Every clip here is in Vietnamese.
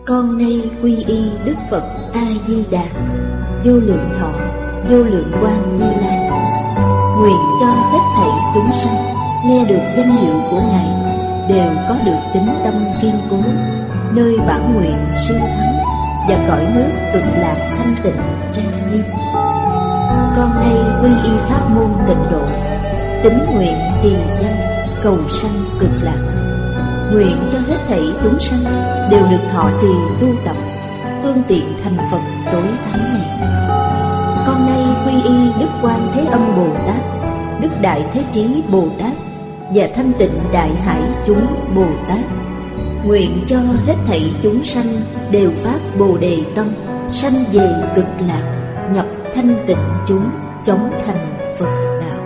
Con nay quy y Đức Phật A Di Đà, vô lượng thọ, vô lượng quang Như Lai. Nguyện cho hết thảy chúng sanh nghe được danh hiệu của Ngài đều có được tín tâm kiên cố, nơi bản nguyện siêu thắng và cõi nước cực lạc thanh tịnh trang nghiêm. Con nay quy y pháp môn Tịnh Độ, tín nguyện trì danh cầu sanh cực lạc. Nguyện cho hết thảy chúng sanh đều được thọ trì tu tập phương tiện thành Phật tối thắng này. Con nay quy y Đức Quan Thế Âm Bồ Tát, Đức Đại Thế Chí Bồ Tát và Thanh Tịnh Đại Hải chúng Bồ Tát. Nguyện cho hết thảy chúng sanh đều phát Bồ Đề tâm, sanh về cực lạc, nhập thanh tịnh chúng, chóng thành Phật đạo.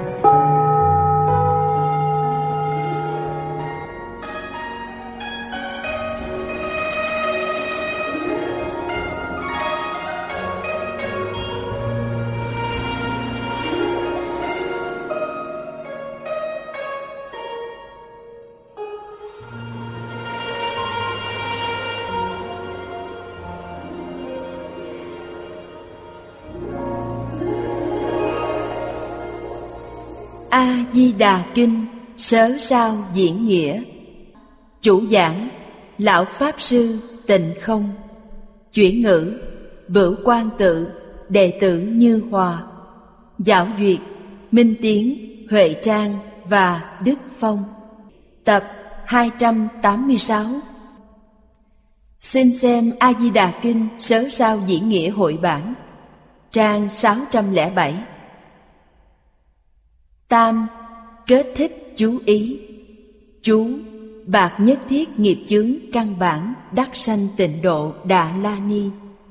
A Di Đà Kinh Sớ Sao Diễn Nghĩa. Chủ giảng Lão Pháp Sư Tịnh Không. Chuyển ngữ Bửu Quang Tự, đệ tử Như Hòa. Giảo duyệt Minh Tiến, Huệ Trang và Đức Phong. Tập 286. Xin xem A Di Đà Kinh Sớ Sao Diễn Nghĩa hội bản, trang 607. Tam, kết thích chú ý. Chú, bạc nhất thiết nghiệp chướng căn bản đắc sanh tịnh độ Đà La Ni.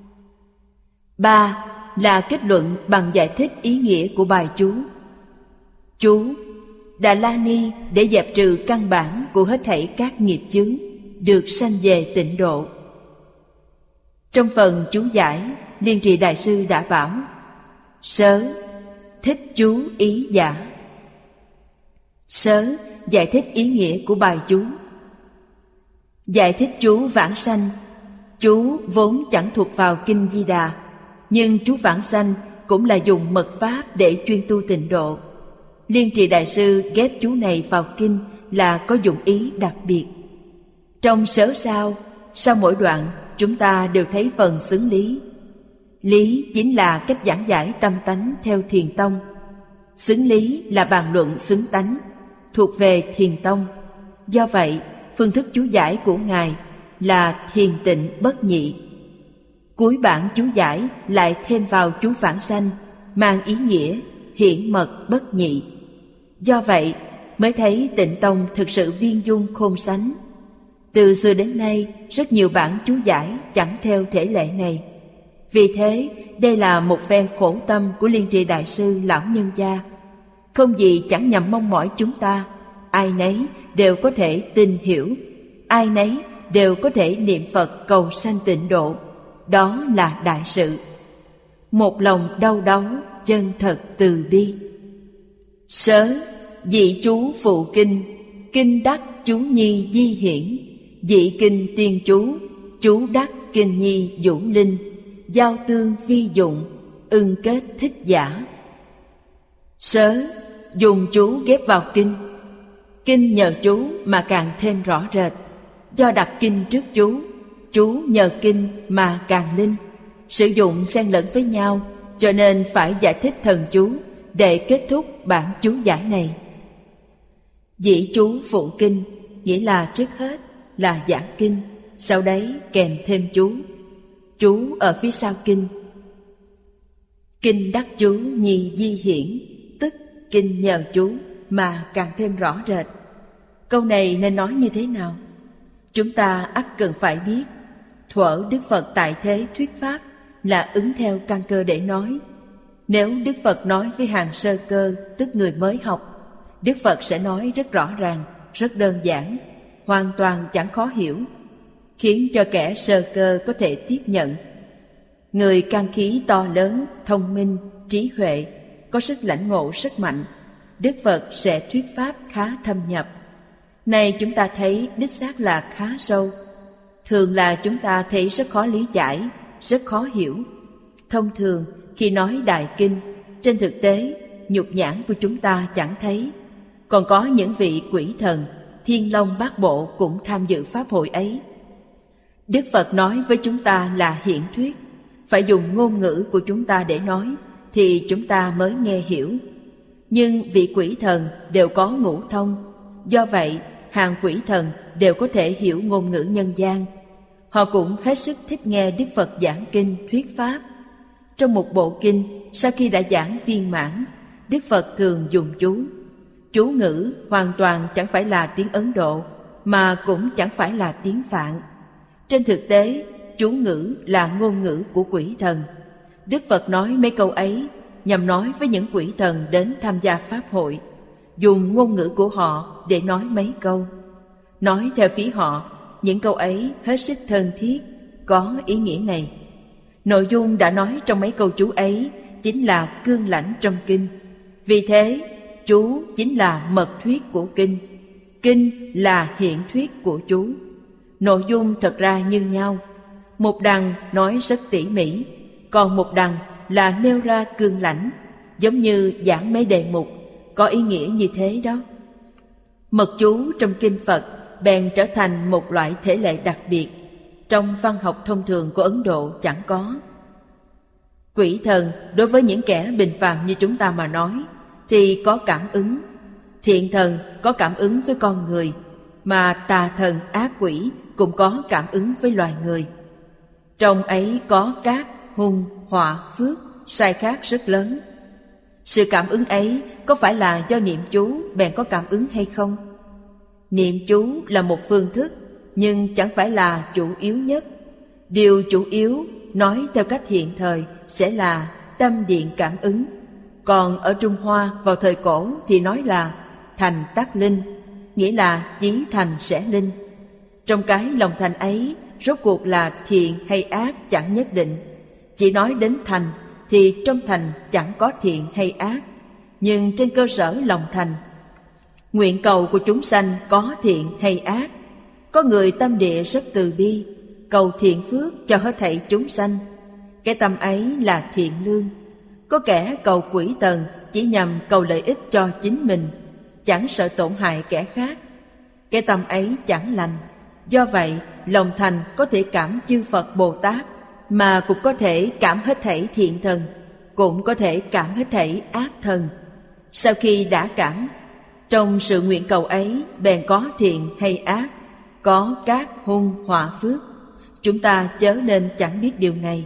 3. Là kết luận bằng giải thích ý nghĩa của bài chú. Chú, Đà La Ni để dẹp trừ căn bản của hết thảy các nghiệp chướng, được sanh về tịnh độ. Trong phần chú giải, Liên Trì Đại Sư đã bảo: sớ, thích chú ý giả. Sớ, giải thích ý nghĩa của bài chú. Giải thích chú vãng sanh. Chú vốn chẳng thuộc vào Kinh Di Đà, nhưng chú vãng sanh cũng là dùng mật pháp để chuyên tu tịnh độ. Liên Trì Đại Sư ghép chú này vào kinh là có dụng ý đặc biệt. Trong sớ sao, sau mỗi đoạn chúng ta đều thấy phần xứng lý. Lý chính là cách giảng giải tâm tánh theo Thiền tông. Xứng lý là bàn luận xứng tánh, thuộc về Thiền tông. Do vậy, phương thức chú giải của Ngài là thiền tịnh bất nhị. Cuối bản chú giải lại thêm vào chú vãng sanh, mang ý nghĩa hiển mật bất nhị. Do vậy, mới thấy Tịnh tông thực sự viên dung khôn sánh. Từ xưa đến nay, rất nhiều bản chú giải chẳng theo thể lệ này. Vì thế, đây là một phen khổ tâm của Liên Trì Đại Sư lão nhân gia. Không gì chẳng nhằm mong mỏi chúng ta, ai nấy đều có thể tin hiểu, ai nấy đều có thể niệm Phật cầu sanh tịnh độ. Đó là đại sự. Một lòng đau đáu, chân thật từ bi. Sớ, dị chú phụ kinh, kinh đắc chú nhi di hiển. Dị kinh tiên chú đắc kinh nhi vũ linh. Giao tương phi dụng, ưng kết thích giả. Sớ, dùng chú ghép vào kinh. Kinh nhờ chú mà càng thêm rõ rệt. Do đặt kinh trước chú nhờ kinh mà càng linh. Sử dụng xen lẫn với nhau, cho nên phải giải thích thần chú để kết thúc bản chú giải này. Dĩ chú phụ kinh nghĩa là trước hết là giảng kinh, sau đấy kèm thêm chú ở phía sau kinh. Kinh đắc chú nhi di hiển, tức kinh nhờ chú mà càng thêm rõ rệt. Câu này nên nói như thế nào? Chúng ta ắt cần phải biết. Thuở Đức Phật tại thế thuyết pháp là ứng theo căn cơ để nói. Nếu Đức Phật nói với hàng sơ cơ, tức người mới học, Đức Phật sẽ nói rất rõ ràng, rất đơn giản, hoàn toàn chẳng khó hiểu, khiến cho kẻ sơ cơ có thể tiếp nhận. Người căn khí to lớn, thông minh, trí huệ, có sức lãnh ngộ rất mạnh, Đức Phật sẽ thuyết pháp khá thâm nhập. Này chúng ta thấy đích xác là khá sâu. Thường là chúng ta thấy rất khó lý giải, rất khó hiểu. Thông thường khi nói đại kinh, trên thực tế nhục nhãn của chúng ta chẳng thấy. Còn có những vị quỷ thần, thiên long bát bộ cũng tham dự pháp hội ấy. Đức Phật nói với chúng ta là hiển thuyết, phải dùng ngôn ngữ của chúng ta để nói thì chúng ta mới nghe hiểu. Nhưng vị quỷ thần đều có ngũ thông, do vậy hàng quỷ thần đều có thể hiểu ngôn ngữ nhân gian. Họ cũng hết sức thích nghe Đức Phật giảng kinh thuyết pháp. Trong một bộ kinh, sau khi đã giảng viên mãn, Đức Phật thường dùng chú. Chú ngữ hoàn toàn chẳng phải là tiếng Ấn Độ, mà cũng chẳng phải là tiếng Phạn. Trên thực tế, chú ngữ là ngôn ngữ của quỷ thần. Đức Phật nói mấy câu ấy nhằm nói với những quỷ thần đến tham gia pháp hội, dùng ngôn ngữ của họ để nói mấy câu. Nói theo phía họ, những câu ấy hết sức thân thiết, có ý nghĩa này. Nội dung đã nói trong mấy câu chú ấy chính là cương lãnh trong kinh. Vì thế, chú chính là mật thuyết của kinh. Kinh là hiện thuyết của chú. Nội dung thật ra như nhau. Một đằng nói rất tỉ mỉ, còn một đằng là nêu ra cương lãnh, giống như giảng mấy đề mục, có ý nghĩa như thế đó. Mật chú trong kinh Phật bèn trở thành một loại thể lệ đặc biệt, trong văn học thông thường của Ấn Độ chẳng có. Quỷ thần đối với những kẻ bình phàm như chúng ta mà nói thì có cảm ứng. Thiện thần có cảm ứng với con người, mà tà thần ác quỷ cũng có cảm ứng với loài người. Trong ấy có cát, hung, họa, phước, sai khác rất lớn. Sự cảm ứng ấy có phải là do niệm chú bèn có cảm ứng hay không? Niệm chú là một phương thức, nhưng chẳng phải là chủ yếu nhất. Điều chủ yếu nói theo cách hiện thời sẽ là tâm điện cảm ứng. Còn ở Trung Hoa vào thời cổ thì nói là thành tác linh, nghĩa là chí thành sẽ linh. Trong cái lòng thành ấy, rốt cuộc là thiện hay ác chẳng nhất định. Chỉ nói đến thành thì trong thành chẳng có thiện hay ác, nhưng trên cơ sở lòng thành, nguyện cầu của chúng sanh có thiện hay ác. Có người tâm địa rất từ bi, cầu thiện phước cho hết thảy chúng sanh, cái tâm ấy là thiện lương. Có kẻ cầu quỷ thần chỉ nhằm cầu lợi ích cho chính mình, chẳng sợ tổn hại kẻ khác, cái tâm ấy chẳng lành. Do vậy, lòng thành có thể cảm chư Phật Bồ Tát, mà cũng có thể cảm hết thảy thiện thần, cũng có thể cảm hết thảy ác thần. Sau khi đã cảm, trong sự nguyện cầu ấy bèn có thiện hay ác, có cát, hung, họa, phước. Chúng ta chớ nên chẳng biết điều này.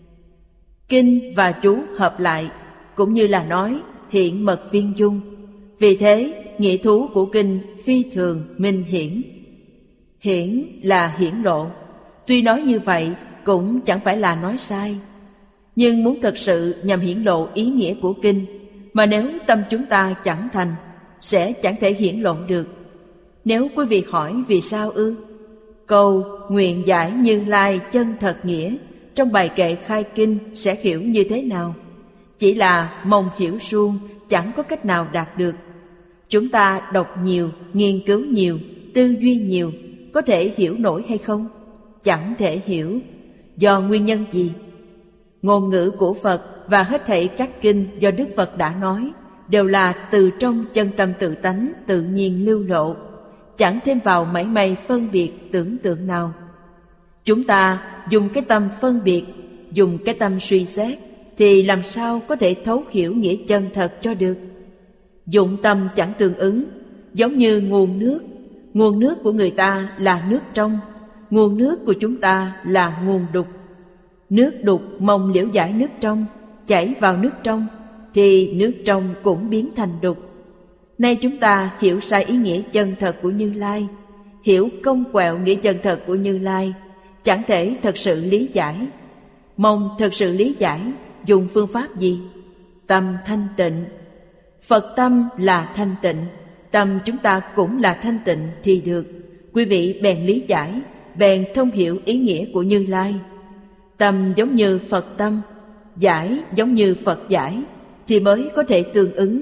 Kinh và chú hợp lại, cũng như là nói hiện mật viên dung. Vì thế, nghĩa thú của kinh phi thường minh hiển. Hiển là hiển lộ. Tuy nói như vậy cũng chẳng phải là nói sai, nhưng muốn thật sự nhằm hiển lộ ý nghĩa của kinh, mà nếu tâm chúng ta chẳng thành, sẽ chẳng thể hiển lộ được. Nếu quý vị hỏi vì sao ư? Câu nguyện giải Như Lai chân thật nghĩa trong bài kệ khai kinh sẽ hiểu như thế nào? Chỉ là mong hiểu suông, chẳng có cách nào đạt được. Chúng ta đọc nhiều, nghiên cứu nhiều, tư duy nhiều, có thể hiểu nổi hay không? Chẳng thể hiểu. Do nguyên nhân gì? Ngôn ngữ của Phật và hết thảy các kinh do Đức Phật đã nói đều là từ trong chân tâm tự tánh tự nhiên lưu lộ, chẳng thêm vào mảy may phân biệt tưởng tượng nào. Chúng ta dùng cái tâm phân biệt, dùng cái tâm suy xét, thì làm sao có thể thấu hiểu nghĩa chân thật cho được? Dụng tâm chẳng tương ứng, giống như nguồn nước. Nguồn nước của người ta là nước trong, nguồn nước của chúng ta là nguồn đục. Nước đục mong liễu giải nước trong, chảy vào nước trong, thì nước trong cũng biến thành đục. Nay chúng ta hiểu sai ý nghĩa chân thật của Như Lai, hiểu cong quẹo nghĩa chân thật của Như Lai, chẳng thể thật sự lý giải. Mong thật sự lý giải, dùng phương pháp gì? Tâm thanh tịnh. Phật tâm là thanh tịnh, tâm chúng ta cũng là thanh tịnh thì được. Quý vị bèn lý giải, bèn thông hiểu ý nghĩa của Như Lai. Tâm giống như Phật tâm, giải giống như Phật giải, thì mới có thể tương ứng.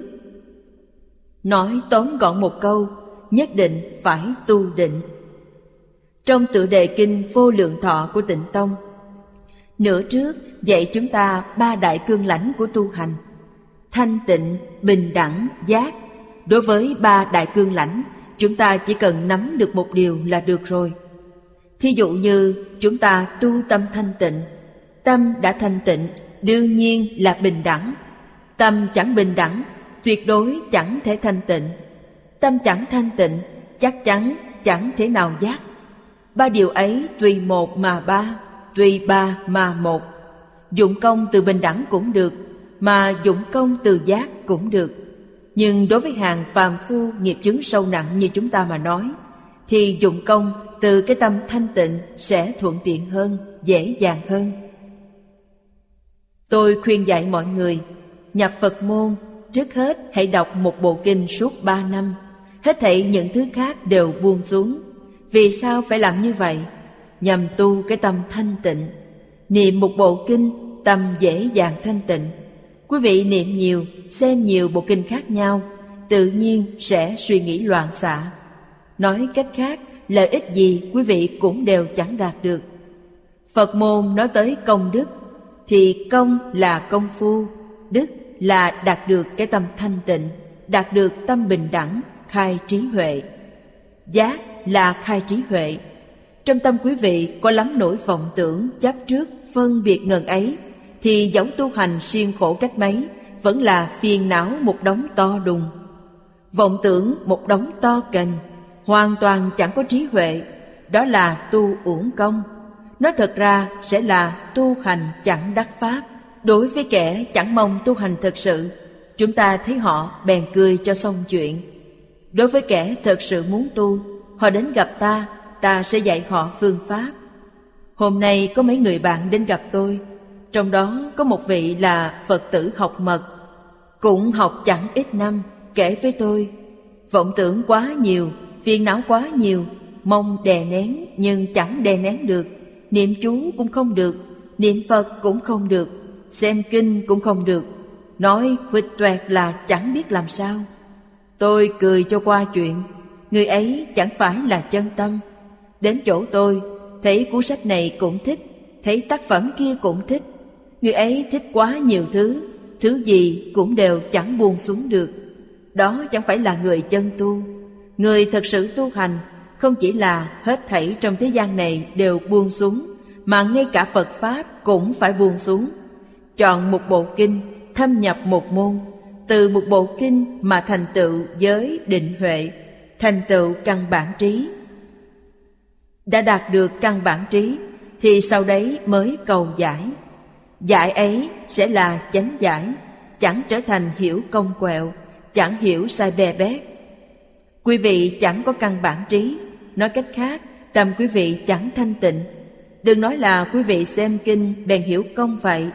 Nói tóm gọn một câu, nhất định phải tu định. Trong tựa đề kinh Vô Lượng Thọ của Tịnh Tông, nửa trước dạy chúng ta 3 đại cương lãnh của tu hành: thanh tịnh, bình đẳng, giác. Đối với 3 đại cương lãnh, chúng ta chỉ cần nắm được một điều là được rồi. Thí dụ như chúng ta tu tâm thanh tịnh, tâm đã thanh tịnh, đương nhiên là bình đẳng. Tâm chẳng bình đẳng, tuyệt đối chẳng thể thanh tịnh. Tâm chẳng thanh tịnh, chắc chắn chẳng thể nào giác. 3 điều ấy tùy một mà 3, tùy 3 mà 1. Dụng công từ bình đẳng cũng được, mà dụng công từ giác cũng được. Nhưng đối với hàng phàm phu nghiệp chướng sâu nặng như chúng ta mà nói, thì dụng công từ cái tâm thanh tịnh sẽ thuận tiện hơn, dễ dàng hơn. Tôi khuyên dạy mọi người, nhập Phật môn, trước hết hãy đọc một bộ kinh suốt 3 năm. Hết thảy những thứ khác đều buông xuống. Vì sao phải làm như vậy? Nhằm tu cái tâm thanh tịnh. Niệm một bộ kinh, tâm dễ dàng thanh tịnh. Quý vị niệm nhiều, xem nhiều bộ kinh khác nhau, tự nhiên sẽ suy nghĩ loạn xạ. Nói cách khác, lợi ích gì quý vị cũng đều chẳng đạt được. Phật môn nói tới công đức, thì công là công phu, đức là đạt được cái tâm thanh tịnh, đạt được tâm bình đẳng, khai trí huệ. Giác là khai trí huệ. Trong tâm quý vị có lắm nỗi vọng tưởng, chấp trước, phân biệt ngần ấy, thì dẫu tu hành siêng khổ cách mấy, vẫn là phiền não một đống to đùng. Vọng tưởng một đống to cành, hoàn toàn chẳng có trí huệ, đó là tu uổng công. Nói thật ra sẽ là tu hành chẳng đắc pháp. Đối với kẻ chẳng mong tu hành thật sự, chúng ta thấy họ bèn cười cho xong chuyện. Đối với kẻ thật sự muốn tu, họ đến gặp ta, ta sẽ dạy họ phương pháp. Hôm nay có mấy người bạn đến gặp tôi, trong đó có một vị là Phật tử học mật, cũng học chẳng ít năm, kể với tôi: vọng tưởng quá nhiều, phiền não quá nhiều, mong đè nén nhưng chẳng đè nén được, niệm chú cũng không được, niệm Phật cũng không được, xem kinh cũng không được, nói huỵch toẹt là chẳng biết làm sao. Tôi cười cho qua chuyện, người ấy chẳng phải là chân tâm. Đến chỗ tôi, thấy cuốn sách này cũng thích, thấy tác phẩm kia cũng thích. Người ấy thích quá nhiều thứ, thứ gì cũng đều chẳng buông xuống được. Đó chẳng phải là người chân tu. Người thật sự tu hành không chỉ là hết thảy trong thế gian này đều buông xuống, mà ngay cả Phật Pháp cũng phải buông xuống. Chọn một bộ kinh, thâm nhập một môn, từ một bộ kinh mà thành tựu giới định huệ, thành tựu căn bản trí. Đã đạt được căn bản trí thì sau đấy mới cầu giải. Giải ấy sẽ là chánh giải, chẳng trở thành hiểu cong quẹo, chẳng hiểu sai bè bét. Quý vị chẳng có căn bản trí, nói cách khác, tâm quý vị chẳng thanh tịnh. Đừng nói là quý vị xem kinh bèn hiểu công vậy,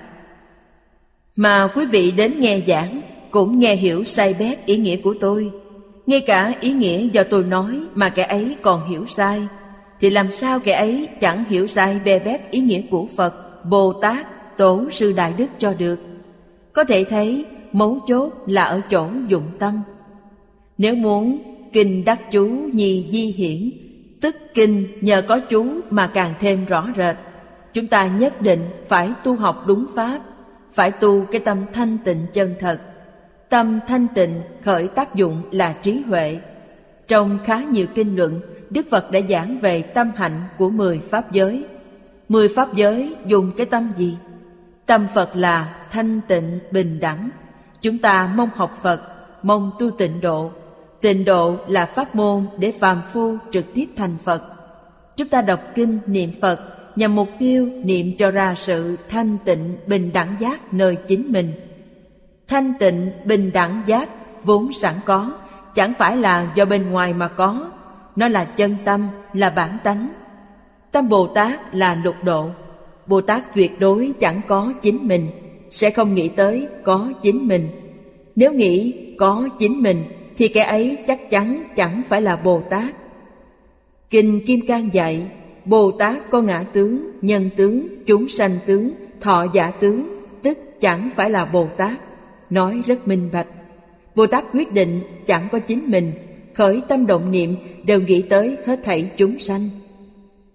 mà quý vị đến nghe giảng cũng nghe hiểu sai bét ý nghĩa của tôi. Ngay cả ý nghĩa do tôi nói mà kẻ ấy còn hiểu sai, thì làm sao kẻ ấy chẳng hiểu sai bè bét ý nghĩa của Phật, Bồ Tát, Tổ sư Đại Đức cho được. Có thể thấy mấu chốt là ở chỗ dụng tâm. Nếu muốn kinh đắc chú nhi di hiển, tức kinh nhờ có chú mà càng thêm rõ rệt. Chúng ta nhất định phải tu học đúng pháp, phải tu cái tâm thanh tịnh chân thật. Tâm thanh tịnh khởi tác dụng là trí huệ. Trong khá nhiều kinh luận, Đức Phật đã giảng về tâm hạnh của 10 pháp giới. 10 pháp giới dùng cái tâm gì? Tâm Phật là thanh tịnh bình đẳng. Chúng ta mong học Phật, mong tu tịnh độ. Tịnh độ là pháp môn để phàm phu trực tiếp thành Phật. Chúng ta đọc kinh niệm Phật nhằm mục tiêu niệm cho ra sự thanh tịnh bình đẳng giác nơi chính mình. Thanh tịnh bình đẳng giác vốn sẵn có, chẳng phải là do bên ngoài mà có. Nó là chân tâm, là bản tánh. Tâm Bồ Tát là lục độ. Bồ Tát tuyệt đối chẳng có chính mình, sẽ không nghĩ tới có chính mình. Nếu nghĩ có chính mình thì kẻ ấy chắc chắn chẳng phải là Bồ Tát. Kinh Kim Cang dạy, Bồ Tát có ngã tướng, nhân tướng, chúng sanh tướng, thọ giả tướng, tức chẳng phải là Bồ Tát. Nói rất minh bạch. Bồ Tát quyết định chẳng có chính mình, khởi tâm động niệm đều nghĩ tới hết thảy chúng sanh.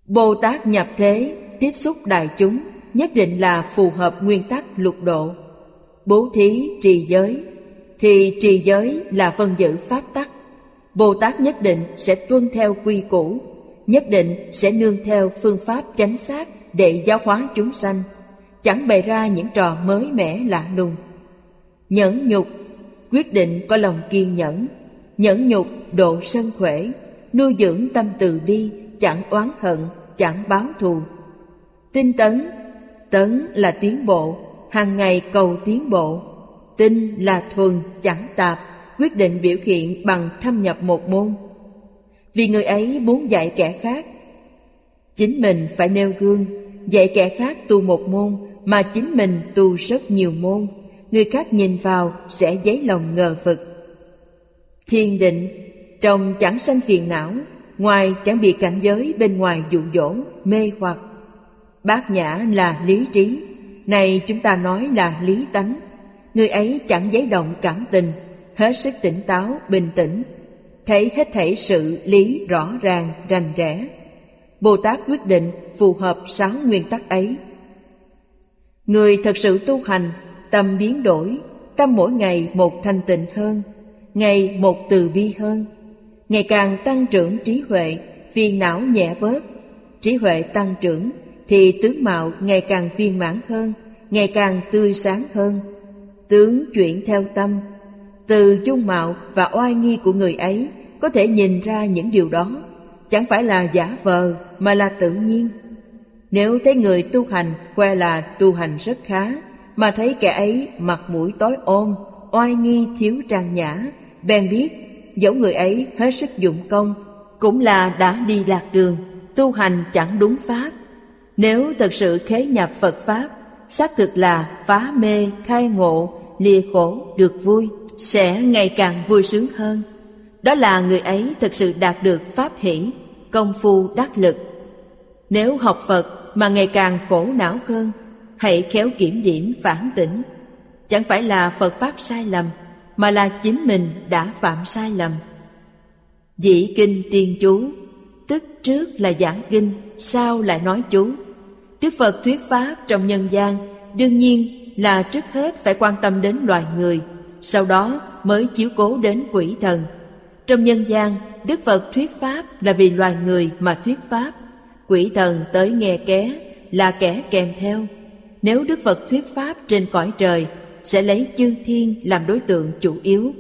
Bồ Tát nhập thế, tiếp xúc đại chúng, nhất định là phù hợp nguyên tắc lục độ. Bố thí, trì giới, thì trì giới là vân giữ pháp tắc. Bồ Tát nhất định sẽ tuân theo quy củ, nhất định sẽ nương theo phương pháp chánh xác để giáo hóa chúng sanh, chẳng bày ra những trò mới mẻ lạ lùng. Nhẫn nhục, quyết định có lòng kiên nhẫn. Nhẫn nhục độ sân khỏe, nuôi dưỡng tâm từ bi, chẳng oán hận, chẳng báo thù. Tinh tấn, tấn là tiến bộ, hàng ngày cầu tiến bộ. Tinh là thuần, chẳng tạp, quyết định biểu hiện bằng thâm nhập một môn. Vì người ấy muốn dạy kẻ khác, chính mình phải nêu gương. Dạy kẻ khác tu một môn mà chính mình tu rất nhiều môn, người khác nhìn vào sẽ dấy lòng ngờ vực. Thiền định, trong chẳng sanh phiền não, ngoài chẳng bị cảnh giới bên ngoài dụ dỗ, mê hoặc. Bát nhã là lý trí, này chúng ta nói là lý tánh. Người ấy chẳng dấy động cảm tình, hết sức tỉnh táo, bình tĩnh, thấy hết thảy sự lý rõ ràng, rành rẽ. Bồ Tát quyết định phù hợp 6 nguyên tắc ấy. Người thật sự tu hành, tâm biến đổi, tâm mỗi ngày một thanh tịnh hơn, ngày một từ bi hơn, ngày càng tăng trưởng trí huệ, phiền não nhẹ bớt. Trí huệ tăng trưởng thì tướng mạo ngày càng viên mãn hơn, ngày càng tươi sáng hơn. Tướng chuyển theo tâm, từ dung mạo và oai nghi của người ấy có thể nhìn ra những điều đó, chẳng phải là giả vờ mà là tự nhiên. Nếu thấy người tu hành khoe là tu hành rất khá, mà thấy kẻ ấy mặt mũi tối ôm, oai nghi thiếu trang nhã, bèn biết dẫu người ấy hết sức dụng công, cũng là đã đi lạc đường, tu hành chẳng đúng pháp. Nếu thật sự khế nhập Phật Pháp, xác thực là phá mê, khai ngộ, lìa khổ, được vui, sẽ ngày càng vui sướng hơn. Đó là người ấy thật sự đạt được pháp hỷ, công phu đắc lực. Nếu học Phật mà ngày càng khổ não hơn, hãy khéo kiểm điểm phản tỉnh. Chẳng phải là Phật Pháp sai lầm, mà là chính mình đã phạm sai lầm. Dĩ kinh tiên chú, tức trước là giảng kinh, sau lại nói chú. Đức Phật thuyết Pháp trong nhân gian, đương nhiên là trước hết phải quan tâm đến loài người, sau đó mới chiếu cố đến quỷ thần. Trong nhân gian, Đức Phật thuyết Pháp là vì loài người mà thuyết Pháp. Quỷ thần tới nghe ké là kẻ kèm theo. Nếu Đức Phật thuyết Pháp trên cõi trời, sẽ lấy chư thiên làm đối tượng chủ yếu.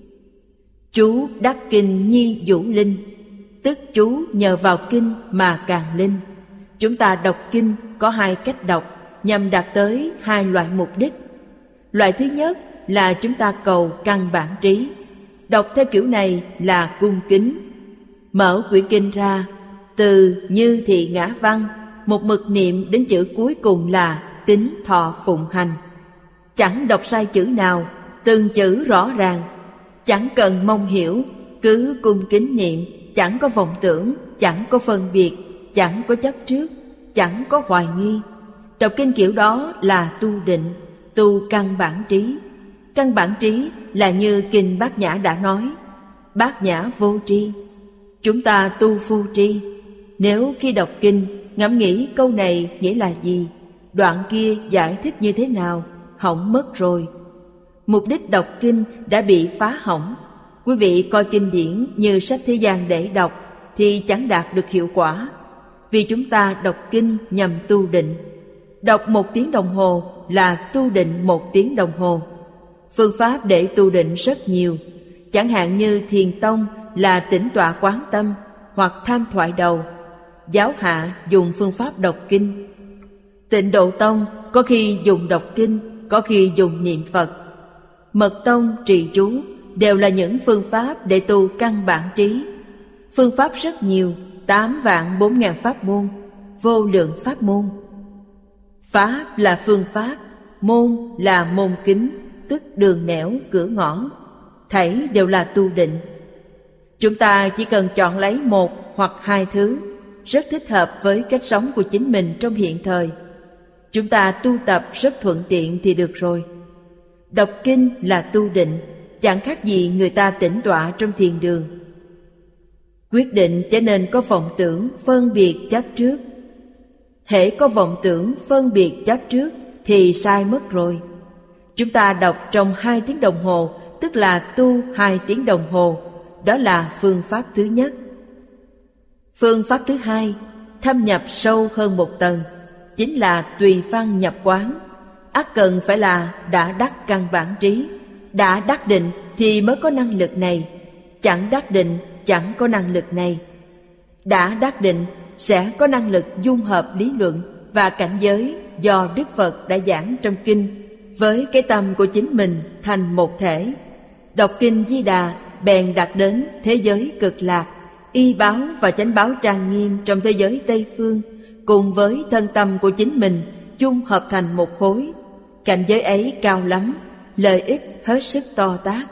Chú đắc kinh nhi vũ linh, tức chú nhờ vào kinh mà càng linh. Chúng ta đọc kinh có 2 cách đọc nhằm đạt tới 2 loại mục đích. Loại thứ nhất là chúng ta cầu căn bản trí. Đọc theo kiểu này là cung kính. Mở quyển kinh ra, từ như thị ngã văn, một mực niệm đến chữ cuối cùng là tín thọ phụng hành. Chẳng đọc sai chữ nào, từng chữ rõ ràng. Chẳng cần mong hiểu, cứ cung kính niệm, chẳng có vọng tưởng, chẳng có phân biệt, chẳng có chấp trước, chẳng có hoài nghi. Đọc kinh kiểu đó là tu định, tu căn bản trí. Căn bản trí là như kinh Bát Nhã đã nói, Bát Nhã vô tri. Chúng ta tu vô tri. Nếu khi đọc kinh ngẫm nghĩ câu này nghĩa là gì, đoạn kia giải thích như thế nào, hỏng mất rồi. Mục đích đọc kinh đã bị phá hỏng. Quý vị coi kinh điển như sách thế gian để đọc thì chẳng đạt được hiệu quả. Vì chúng ta đọc kinh nhằm tu định. Đọc 1 tiếng đồng hồ là tu định 1 tiếng đồng hồ. Phương pháp để tu định rất nhiều. Chẳng hạn như Thiền Tông là tĩnh tọa quán tâm hoặc tham thoại đầu. Giáo hạ dùng phương pháp đọc kinh. Tịnh Độ Tông có khi dùng đọc kinh, có khi dùng niệm Phật. Mật Tông trì chú đều là những phương pháp để tu căn bản trí. Phương pháp rất nhiều, 8.400.000 pháp môn, vô lượng pháp môn. Pháp là phương pháp, môn là môn kính, tức đường nẻo, cửa ngõ. Thảy đều là tu định. Chúng ta chỉ cần chọn lấy 1 hoặc 2 thứ, rất thích hợp với cách sống của chính mình trong hiện thời. Chúng ta tu tập rất thuận tiện thì được rồi. Đọc kinh là tu định, chẳng khác gì người ta tĩnh tọa trong thiền đường. Quyết định trở nên có vọng tưởng, phân biệt, chấp trước, Hễ có vọng tưởng phân biệt chấp trước thì sai mất rồi. Chúng ta đọc trong 2 tiếng đồng hồ, tức là tu 2 tiếng đồng hồ. Đó là phương pháp thứ nhất. Phương pháp thứ hai, thâm nhập sâu hơn một tầng, chính là tùy văn nhập quán. Ắt cần phải là đã đắc căn bản trí. Đã đắc định thì mới có năng lực này. Chẳng đắc định chẳng có năng lực này. Đã đắc định sẽ có năng lực dung hợp lý luận và cảnh giới do Đức Phật đã giảng trong kinh với cái tâm của chính mình thành một thể. Đọc kinh Di Đà bèn đạt đến thế giới cực lạc, y báo và chánh báo trang nghiêm trong thế giới Tây Phương, cùng với thân tâm của chính mình dung hợp thành một khối. Cảnh giới ấy cao lắm, lợi ích hết sức to tát.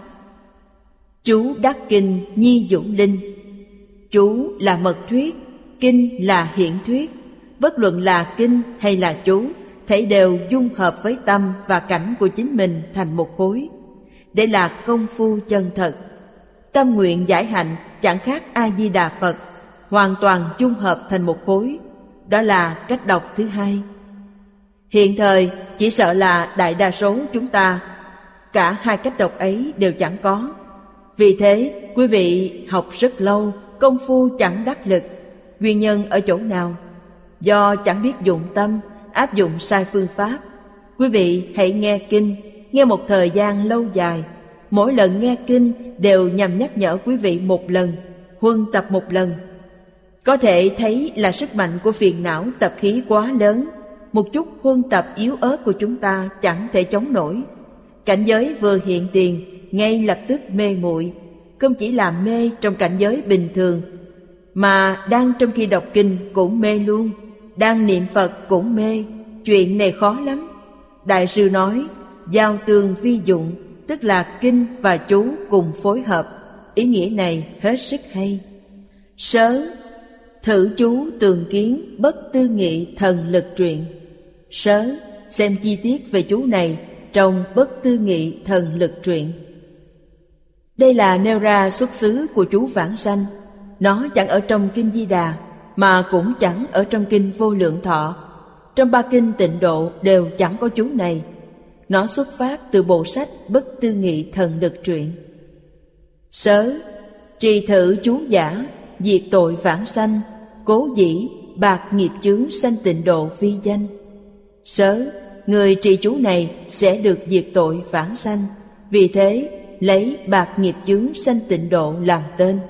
Chú đắc kinh Nhi Dũng Linh. Chú là mật thuyết, kinh là hiện thuyết. Bất luận là kinh hay là chú, thảy đều dung hợp với tâm và cảnh của chính mình thành một khối. Đây là công phu chân thật. Tâm nguyện giải hạnh chẳng khác A-di-đà Phật, hoàn toàn dung hợp thành một khối. Đó là cách đọc thứ hai. Hiện thời chỉ sợ là đại đa số chúng ta cả 2 cách đọc ấy đều chẳng có. Vì thế quý vị học rất lâu, công phu chẳng đắc lực. Nguyên nhân ở chỗ nào? Do chẳng biết dụng tâm, áp dụng sai phương pháp. Quý vị hãy nghe kinh, nghe một thời gian lâu dài. Mỗi lần nghe kinh đều nhằm nhắc nhở quý vị một lần, huân tập một lần. Có thể thấy là sức mạnh của phiền não tập khí quá lớn. Một chút huân tập yếu ớt của chúng ta chẳng thể chống nổi. Cảnh giới vừa hiện tiền, ngay lập tức mê muội. Không chỉ là mê trong cảnh giới bình thường, mà đang trong khi đọc kinh cũng mê luôn, đang niệm Phật cũng mê. Chuyện này khó lắm. Đại sư nói giao tương vi dụng, tức là kinh và chú cùng phối hợp. Ý nghĩa này hết sức hay. Sớ, thử chú tường kiến bất tư nghị thần lực truyện. Sớ, xem chi tiết về chú này trong bất tư nghị thần lực truyện. Đây là nêu ra xuất xứ của chú vãng sanh. Nó chẳng ở trong kinh Di Đà, mà cũng chẳng ở trong kinh Vô Lượng Thọ. Trong 3 kinh Tịnh Độ đều chẳng có chú này. Nó xuất phát từ bộ sách Bất Tư Nghị Thần Lực Truyện. Sớ, trì thử chú giả, diệt tội vãng sanh, cố dĩ bạc nghiệp chướng sanh tịnh độ vi danh. Sớ, người trì chú này sẽ được diệt tội vãng sanh. Vì thế lấy bạc nghiệp chướng sanh tịnh độ làm tên.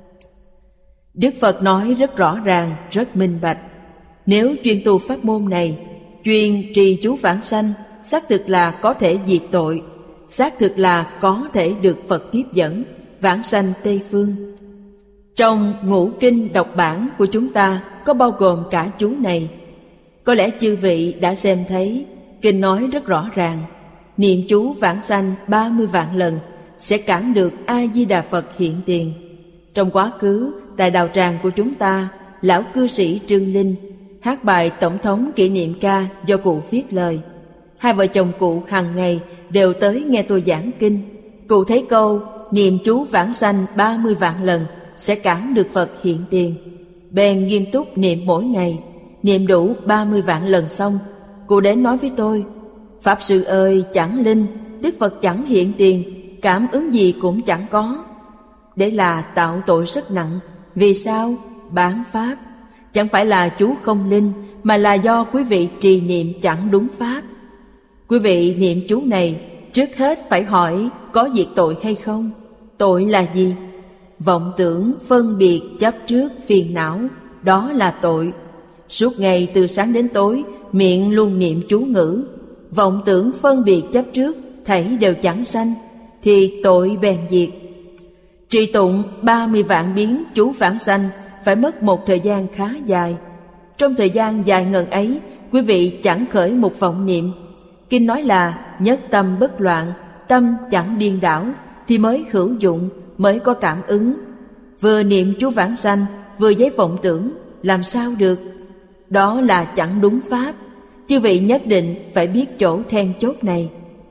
Đức Phật nói rất rõ ràng, rất minh bạch. Nếu chuyên tu pháp môn này, chuyên trì chú vãng sanh, xác thực là có thể diệt tội, xác thực là có thể được Phật tiếp dẫn, vãng sanh Tây Phương. Trong ngũ kinh độc bản của chúng ta có bao gồm cả chú này. Có lẽ chư vị đã xem thấy, kinh nói rất rõ ràng, niệm chú vãng sanh 30 vạn lần sẽ cảm được A-di-đà Phật hiện tiền. Trong quá khứ, tại đạo tràng của chúng ta, lão cư sĩ Trương Linh hát bài tổng thống kỷ niệm ca do cụ viết lời. 2 vợ chồng cụ hàng ngày đều tới nghe tôi giảng kinh. Cụ thấy câu niệm chú vãng sanh 30 vạn lần sẽ cảm được Phật hiện tiền, bèn nghiêm túc niệm mỗi ngày. Niệm đủ 30 vạn lần xong, cụ đến nói với tôi: Pháp sư ơi, chẳng linh, Đức Phật chẳng hiện tiền, cảm ứng gì cũng chẳng có. Để là tạo tội rất nặng. Vì sao? Bán pháp. Chẳng phải là chú không linh, mà là do quý vị trì niệm chẳng đúng pháp. Quý vị niệm chú này, trước hết phải hỏi có diệt tội hay không. Tội là gì? Vọng tưởng, phân biệt, chấp trước, phiền não, đó là tội. Suốt ngày từ sáng đến tối, miệng luôn niệm chú ngữ, vọng tưởng, phân biệt, chấp trước, thảy đều chẳng sanh, thì tội bèn diệt. Trì tụng 30 vạn biến chú vãng sanh phải mất một thời gian khá dài. Trong thời gian dài ngần ấy, quý vị chẳng khởi một vọng niệm. Kinh nói là nhất tâm bất loạn, tâm chẳng điên đảo, thì mới hữu dụng, mới có cảm ứng. Vừa niệm chú vãng sanh, vừa giấy vọng tưởng, làm sao được? Đó là chẳng đúng pháp. Chư vị nhất định phải biết chỗ then chốt này.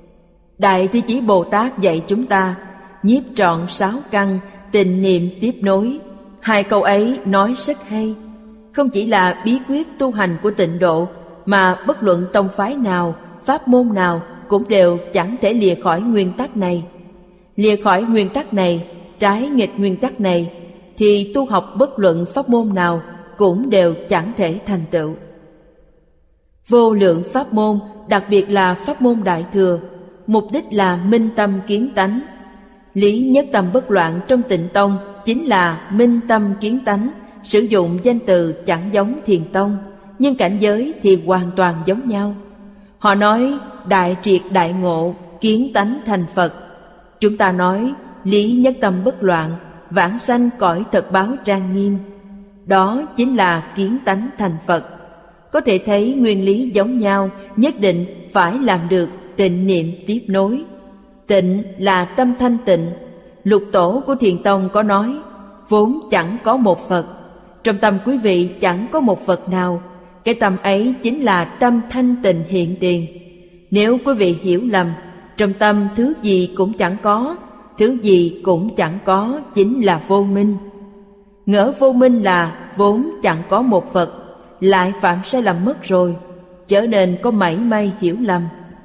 Đại Thế Chí Bồ Tát dạy chúng ta nhiếp trọn 6 căn, tịnh niệm tiếp nối. 2 câu ấy nói rất hay. Không chỉ là bí quyết tu hành của tịnh độ, mà bất luận tông phái nào, pháp môn nào cũng đều chẳng thể lìa khỏi nguyên tắc này. Lìa khỏi nguyên tắc này, trái nghịch nguyên tắc này, thì tu học bất luận pháp môn nào cũng đều chẳng thể thành tựu. Vô lượng pháp môn, đặc biệt là pháp môn Đại Thừa, mục đích là minh tâm kiến tánh. Lý nhất tâm bất loạn trong Tịnh Tông chính là minh tâm kiến tánh, sử dụng danh từ chẳng giống Thiền Tông, nhưng cảnh giới thì hoàn toàn giống nhau. Họ nói đại triệt đại ngộ, kiến tánh thành Phật. Chúng ta nói lý nhất tâm bất loạn, vãng sanh cõi thật báo trang nghiêm. Đó chính là kiến tánh thành Phật. Có thể thấy nguyên lý giống nhau, nhất định phải làm được tịnh niệm tiếp nối. Tịnh là tâm thanh tịnh. Lục tổ của Thiền Tông có nói, vốn chẳng có một Phật. Trong tâm quý vị chẳng có một Phật nào. Cái tâm ấy chính là tâm thanh tịnh hiện tiền. Nếu quý vị hiểu lầm, trong tâm thứ gì cũng chẳng có, thứ gì cũng chẳng có chính là vô minh. Ngỡ vô minh là vốn chẳng có một Phật, lại phạm sai lầm mất rồi, chớ nên có mảy may hiểu lầm.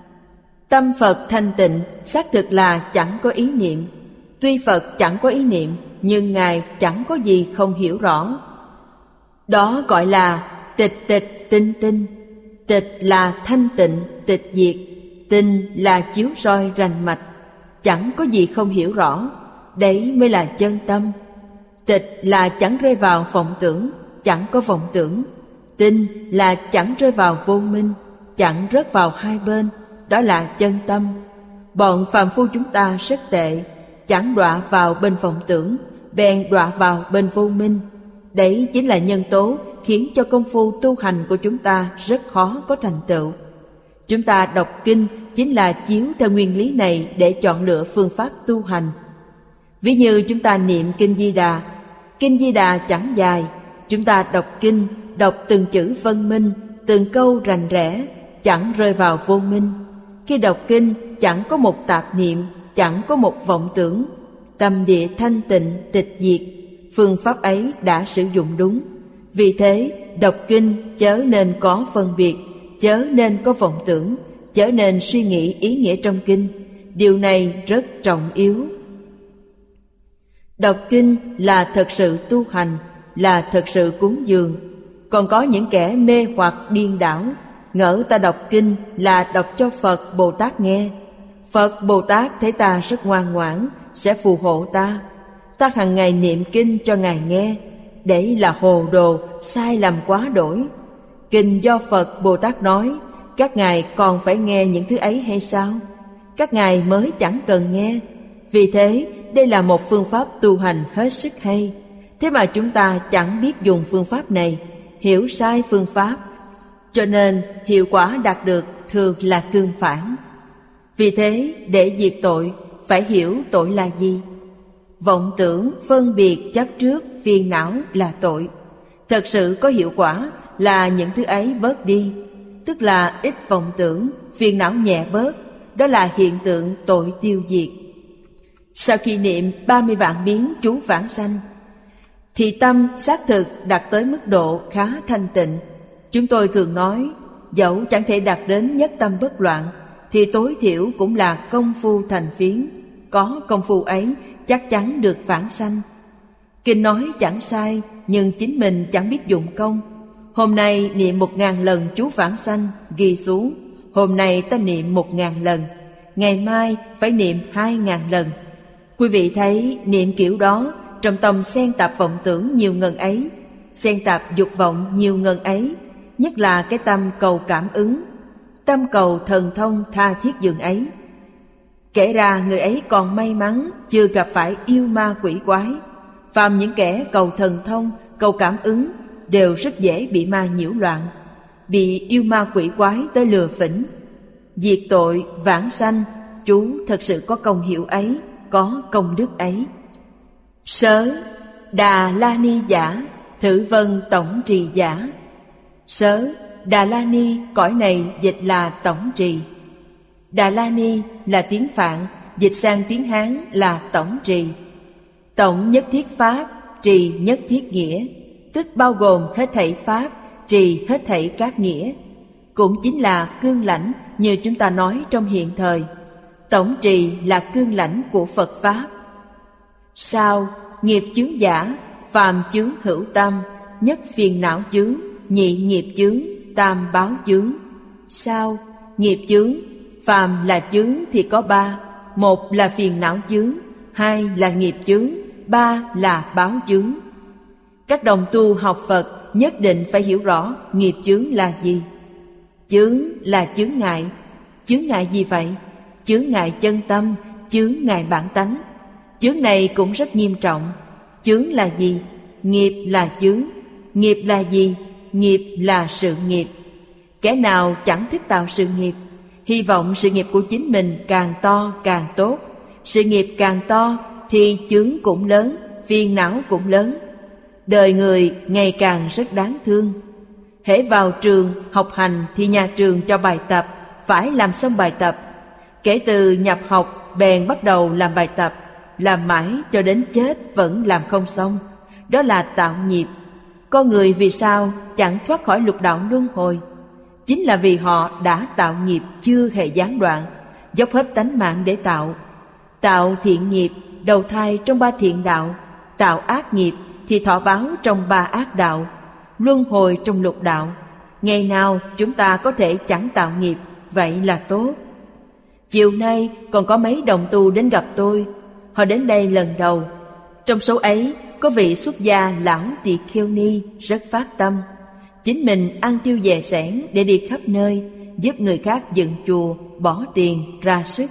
Tâm Phật thanh tịnh xác thực là chẳng có ý niệm. Tuy Phật chẳng có ý niệm, nhưng Ngài chẳng có gì không hiểu rõ. Đó gọi là tịch tịch tinh tinh. Tịch là thanh tịnh, tịch diệt. Tinh là chiếu soi rành mạch, chẳng có gì không hiểu rõ. Đấy mới là chân tâm. Tịch là chẳng rơi vào vọng tưởng, chẳng có vọng tưởng. Tinh là chẳng rơi vào vô minh, chẳng rớt vào hai bên. Đó là chân tâm. Bọn phàm phu chúng ta rất tệ, chẳng đọa vào bên vọng tưởng, bèn đọa vào bên vô minh. Đấy chính là nhân tố khiến cho công phu tu hành của chúng ta rất khó có thành tựu. Chúng ta đọc kinh chính là chiếu theo nguyên lý này để chọn lựa phương pháp tu hành. Ví như chúng ta niệm Kinh Di Đà. Kinh Di Đà chẳng dài, chúng ta đọc kinh, đọc từng chữ phân minh, từng câu rành rẽ, chẳng rơi vào vô minh. Khi đọc kinh chẳng có một tạp niệm, chẳng có một vọng tưởng, tâm địa thanh tịnh, tịch diệt. Phương pháp ấy đã sử dụng đúng. Vì thế đọc kinh chớ nên có phân biệt, chớ nên có vọng tưởng, chớ nên suy nghĩ ý nghĩa trong kinh. Điều này rất trọng yếu. Đọc kinh là thật sự tu hành, là thật sự cúng dường. Còn có những kẻ mê hoặc điên đảo, ngỡ ta đọc kinh là đọc cho Phật Bồ Tát nghe. Phật Bồ Tát thấy ta rất ngoan ngoãn, sẽ phù hộ ta. Ta hàng ngày niệm kinh cho Ngài nghe. Đấy là hồ đồ, sai lầm quá đổi. Kinh do Phật Bồ Tát nói, các ngài còn phải nghe những thứ ấy hay sao? Các ngài mới chẳng cần nghe. Vì thế đây là một phương pháp tu hành hết sức hay. Thế mà chúng ta chẳng biết dùng phương pháp này, hiểu sai phương pháp, cho nên hiệu quả đạt được thường là tương phản. Vì thế để diệt tội phải hiểu tội là gì. Vọng tưởng, phân biệt, chấp trước, phiền não là tội. Thật sự có hiệu quả là những thứ ấy bớt đi, tức là ít vọng tưởng, phiền não nhẹ bớt. Đó là hiện tượng tội tiêu diệt. Sau khi niệm 30 vạn biến chú vãng sanh, thì tâm xác thực đạt tới mức độ khá thanh tịnh. Chúng tôi thường nói, dẫu chẳng thể đạt đến nhất tâm bất loạn, thì tối thiểu cũng là công phu thành phiến. Có công phu ấy chắc chắn được vãng sanh. Kinh nói chẳng sai, nhưng chính mình chẳng biết dụng công. Hôm nay niệm 1000 lần chú vãng sanh, ghi xuống. Hôm nay ta niệm 1000 lần, ngày mai phải niệm 2000 lần. Quý vị thấy niệm kiểu đó, trong tâm xen tạp vọng tưởng nhiều ngần ấy, xen tạp dục vọng nhiều ngần ấy, nhất là cái tâm cầu cảm ứng, tâm cầu thần thông tha thiết dường ấy. Kể ra người ấy còn may mắn chưa gặp phải yêu ma quỷ quái. Phàm những kẻ cầu thần thông, cầu cảm ứng đều rất dễ bị ma nhiễu loạn, bị yêu ma quỷ quái tới lừa phỉnh. Diệt tội, vãng sanh, chú thật sự có công hiệu ấy, có công đức ấy. Sớ Đà La Ni giả, Thử Vân tổng trì giả. Sớ Đà La Ni cõi này dịch là tổng trì. Đà La Ni là tiếng Phạn, dịch sang tiếng Hán là tổng trì. Tổng nhất thiết pháp, trì nhất thiết nghĩa. tức bao gồm hết thảy pháp, trì hết thảy các nghĩa, cũng chính là cương lãnh như chúng ta nói trong hiện thời. Tổng trì là cương lãnh của Phật Pháp. Sao? Nghiệp chướng giả, phàm chướng hữu tâm, nhất phiền não chướng, nhị nghiệp chướng, tam báo chướng. Sao? Nghiệp chướng, phàm là chướng thì có ba. Một là phiền não chướng, hai là nghiệp chướng, ba là báo chướng. Các đồng tu học Phật nhất định phải hiểu rõ nghiệp chướng là gì. Chướng là chướng ngại. Chướng ngại gì vậy? Chướng ngại chân tâm, chướng ngại bản tánh. Chướng này cũng rất nghiêm trọng. Chướng là gì? Nghiệp là chướng. Nghiệp là gì? Nghiệp là sự nghiệp. Kẻ nào chẳng thích tạo sự nghiệp, hy vọng sự nghiệp của chính mình càng to càng tốt. Sự nghiệp càng to thì chướng cũng lớn, phiền não cũng lớn. Đời người ngày càng rất đáng thương. Hễ vào trường học hành thì nhà trường cho bài tập, phải làm xong bài tập. Kể từ nhập học bèn bắt đầu làm bài tập, làm mãi cho đến chết vẫn làm không xong. Đó là tạo nghiệp. Con người vì sao chẳng thoát khỏi lục đạo luân hồi? Chính là vì họ đã tạo nghiệp chưa hề gián đoạn, dốc hết tánh mạng để tạo. Tạo thiện nghiệp, đầu thai trong ba thiện đạo. Tạo ác nghiệp thì thọ báo trong ba ác đạo, luân hồi trong lục đạo. Ngày nào chúng ta có thể chẳng tạo nghiệp, vậy là tốt. Chiều nay còn có mấy đồng tu đến gặp tôi. Họ đến đây lần đầu. Trong số ấy có vị xuất gia lão Tỳ Kheo Ni rất phát tâm, chính mình ăn tiêu dè sẻn để đi khắp nơi, giúp người khác dựng chùa, bỏ tiền, ra sức.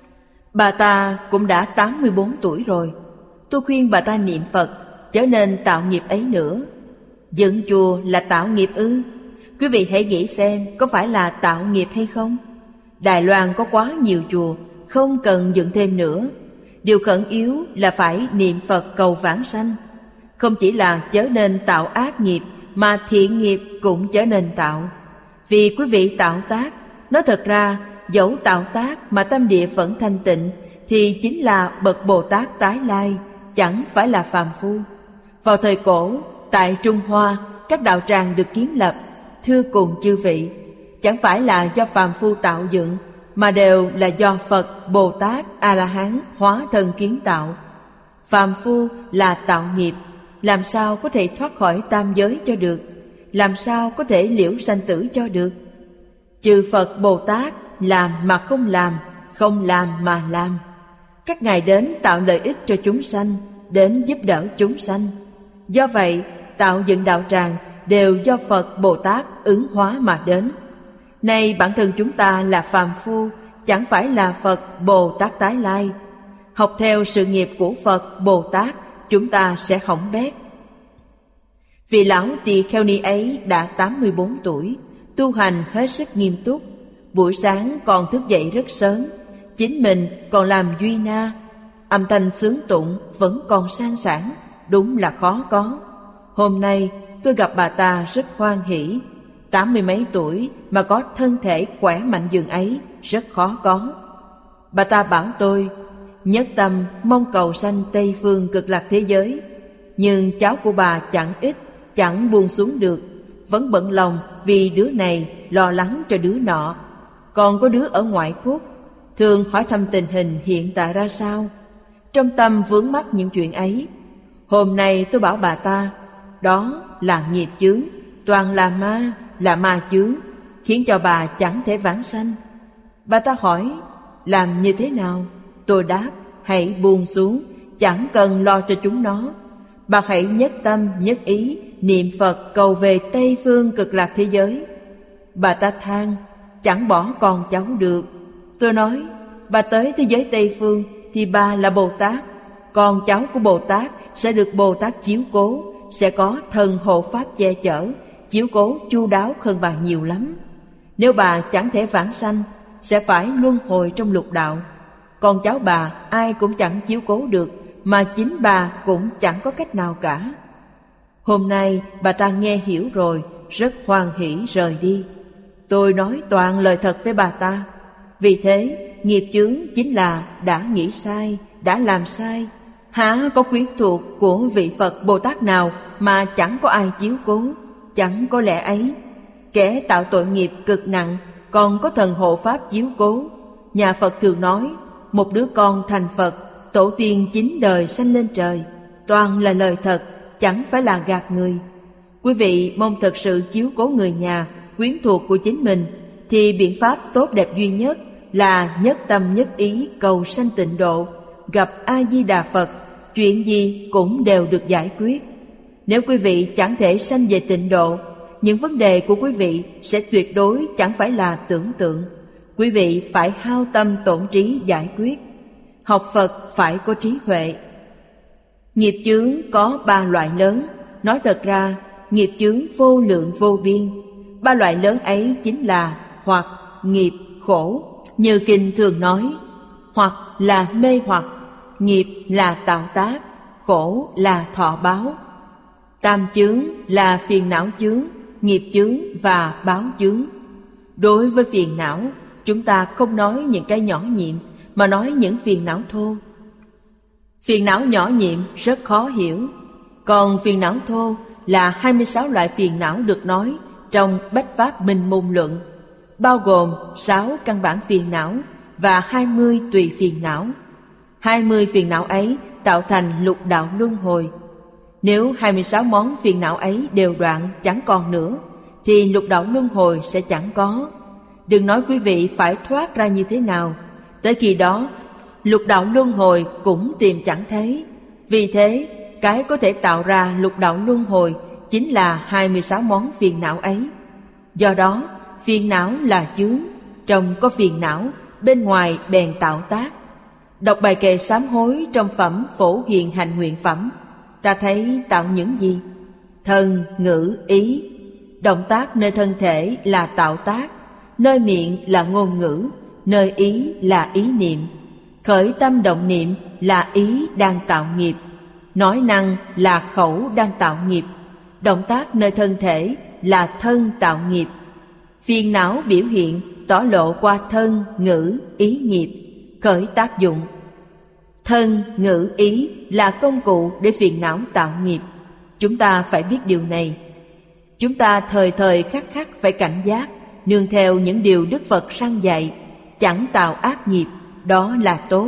Bà ta cũng đã 84 tuổi rồi. Tôi khuyên bà ta niệm Phật, chớ nên tạo nghiệp ấy nữa. Dựng chùa là tạo nghiệp ư? Quý vị hãy nghĩ xem có phải là tạo nghiệp hay không? Đài Loan có quá nhiều chùa, không cần dựng thêm nữa. Điều khẩn yếu là phải niệm Phật cầu vãng sanh. Không chỉ là chớ nên tạo ác nghiệp, mà thiện nghiệp cũng chớ nên tạo. Vì quý vị tạo tác, nói thật ra dẫu tạo tác mà tâm địa vẫn thanh tịnh thì chính là bậc Bồ Tát tái lai, chẳng phải là phàm phu. Vào thời cổ, tại Trung Hoa, các đạo tràng được kiến lập, thưa cùng chư vị, chẳng phải là do phàm phu tạo dựng, mà đều là do Phật, Bồ Tát, A-la-hán, hóa thân kiến tạo. Phàm phu là tạo nghiệp, làm sao có thể thoát khỏi tam giới cho được? Làm sao có thể liễu sanh tử cho được? Trừ Phật, Bồ Tát làm mà không làm, không làm mà làm. Các ngài đến tạo lợi ích cho chúng sanh, đến giúp đỡ chúng sanh. Do vậy, tạo dựng đạo tràng đều do Phật, Bồ Tát ứng hóa mà đến. Nay bản thân chúng ta là phàm phu, chẳng phải là Phật, Bồ Tát tái lai. Học theo sự nghiệp của Phật, Bồ Tát, chúng ta sẽ hỏng bét. Vị lão Tỳ Kheo Ni ấy đã 84 tuổi, tu hành hết sức nghiêm túc. Buổi sáng còn thức dậy rất sớm, chính mình còn làm duy na. Âm thanh xướng tụng vẫn còn sang sảng, đúng là khó có. Hôm nay tôi gặp bà ta rất hoan hỷ. 80 mấy tuổi mà có thân thể khỏe mạnh dường ấy rất khó có. Bà ta bảo tôi nhất tâm mong cầu sanh Tây Phương Cực Lạc thế giới. Nhưng cháu của bà chẳng ít, chẳng buông xuống được, vẫn bận lòng vì đứa này lo lắng cho đứa nọ. Còn có đứa ở ngoại quốc, thường hỏi thăm tình hình hiện tại ra sao. Trong tâm vướng mắc những chuyện ấy. Hôm nay tôi bảo bà ta, đó là nghiệp chướng, toàn là ma chướng, khiến cho bà chẳng thể vãng sanh. Bà ta hỏi, làm như thế nào? Tôi đáp, hãy buông xuống, chẳng cần lo cho chúng nó. Bà hãy nhất tâm nhất ý niệm Phật cầu về Tây Phương Cực Lạc thế giới. Bà ta than, chẳng bỏ con cháu được. Tôi nói, bà tới thế giới Tây Phương thì bà là Bồ Tát, con cháu của Bồ Tát sẽ được Bồ Tát chiếu cố, sẽ có thần hộ pháp che chở, chiếu cố chu đáo hơn bà nhiều lắm. Nếu bà chẳng thể vãng sanh, sẽ phải luân hồi trong lục đạo. Con cháu bà ai cũng chẳng chiếu cố được, mà chính bà cũng chẳng có cách nào cả. Hôm nay bà ta nghe hiểu rồi, rất hoan hỷ rời đi. Tôi nói toàn lời thật với bà ta. Vì thế, nghiệp chướng chính là đã nghĩ sai, đã làm sai. Há có quyến thuộc của vị Phật Bồ Tát nào mà chẳng có ai chiếu cố, chẳng có lẽ ấy. Kẻ tạo tội nghiệp cực nặng còn có thần hộ pháp chiếu cố. Nhà Phật thường nói, một đứa con thành Phật, tổ tiên 9 đời sanh lên trời, toàn là lời thật, chẳng phải là gạt người. Quý vị mong thật sự chiếu cố người nhà, quyến thuộc của chính mình, thì biện pháp tốt đẹp duy nhất là nhất tâm nhất ý cầu sanh tịnh độ. Gặp A-di-đà Phật, chuyện gì cũng đều được giải quyết. Nếu quý vị chẳng thể sanh về tịnh độ, những vấn đề của quý vị sẽ tuyệt đối chẳng phải là tưởng tượng. Quý vị phải hao tâm tổn trí giải quyết. Học Phật phải có trí huệ. Nghiệp chướng có 3 loại lớn. Nói thật ra, nghiệp chướng vô lượng vô biên. 3 loại lớn ấy chính là hoặc, nghiệp, khổ. Như kinh thường nói, hoặc là mê hoặc, nghiệp là tạo tác, khổ là thọ báo. Tam chướng là phiền não chướng, nghiệp chướng và báo chướng. Đối với phiền não, chúng ta không nói những cái nhỏ nhiệm, mà nói những phiền não thô. Phiền não nhỏ nhiệm rất khó hiểu. Còn phiền não thô là 26 loại phiền não được nói trong Bách Pháp Minh Môn Luận, bao gồm 6 căn bản phiền não và 20 tùy phiền não. 20 phiền não ấy tạo thành lục đạo luân hồi. Nếu 26 món phiền não ấy đều đoạn chẳng còn nữa, thì lục đạo luân hồi sẽ chẳng có. Đừng nói quý vị phải thoát ra như thế nào, tới khi đó lục đạo luân hồi cũng tìm chẳng thấy. Vì thế, cái có thể tạo ra lục đạo luân hồi chính là 26 món phiền não ấy. Do đó, phiền não là chướng, trong có phiền não, bên ngoài bèn tạo tác. Đọc bài kệ sám hối trong phẩm Phổ Hiền Hành Nguyện Phẩm, ta thấy tạo những gì? Thân, ngữ, ý. Động tác nơi thân thể là tạo tác, nơi miệng là ngôn ngữ, nơi ý là ý niệm. Khởi tâm động niệm là ý đang tạo nghiệp, nói năng là khẩu đang tạo nghiệp. Động tác nơi thân thể là thân tạo nghiệp. Phiền não biểu hiện tỏ lộ qua thân, ngữ, ý nghiệp, khởi tác dụng. Thân, ngữ, ý là công cụ để phiền não tạo nghiệp. Chúng ta phải biết điều này. Chúng ta thời thời khắc khắc phải cảnh giác, nương theo những điều Đức Phật răn dạy, chẳng tạo ác nghiệp, đó là tốt.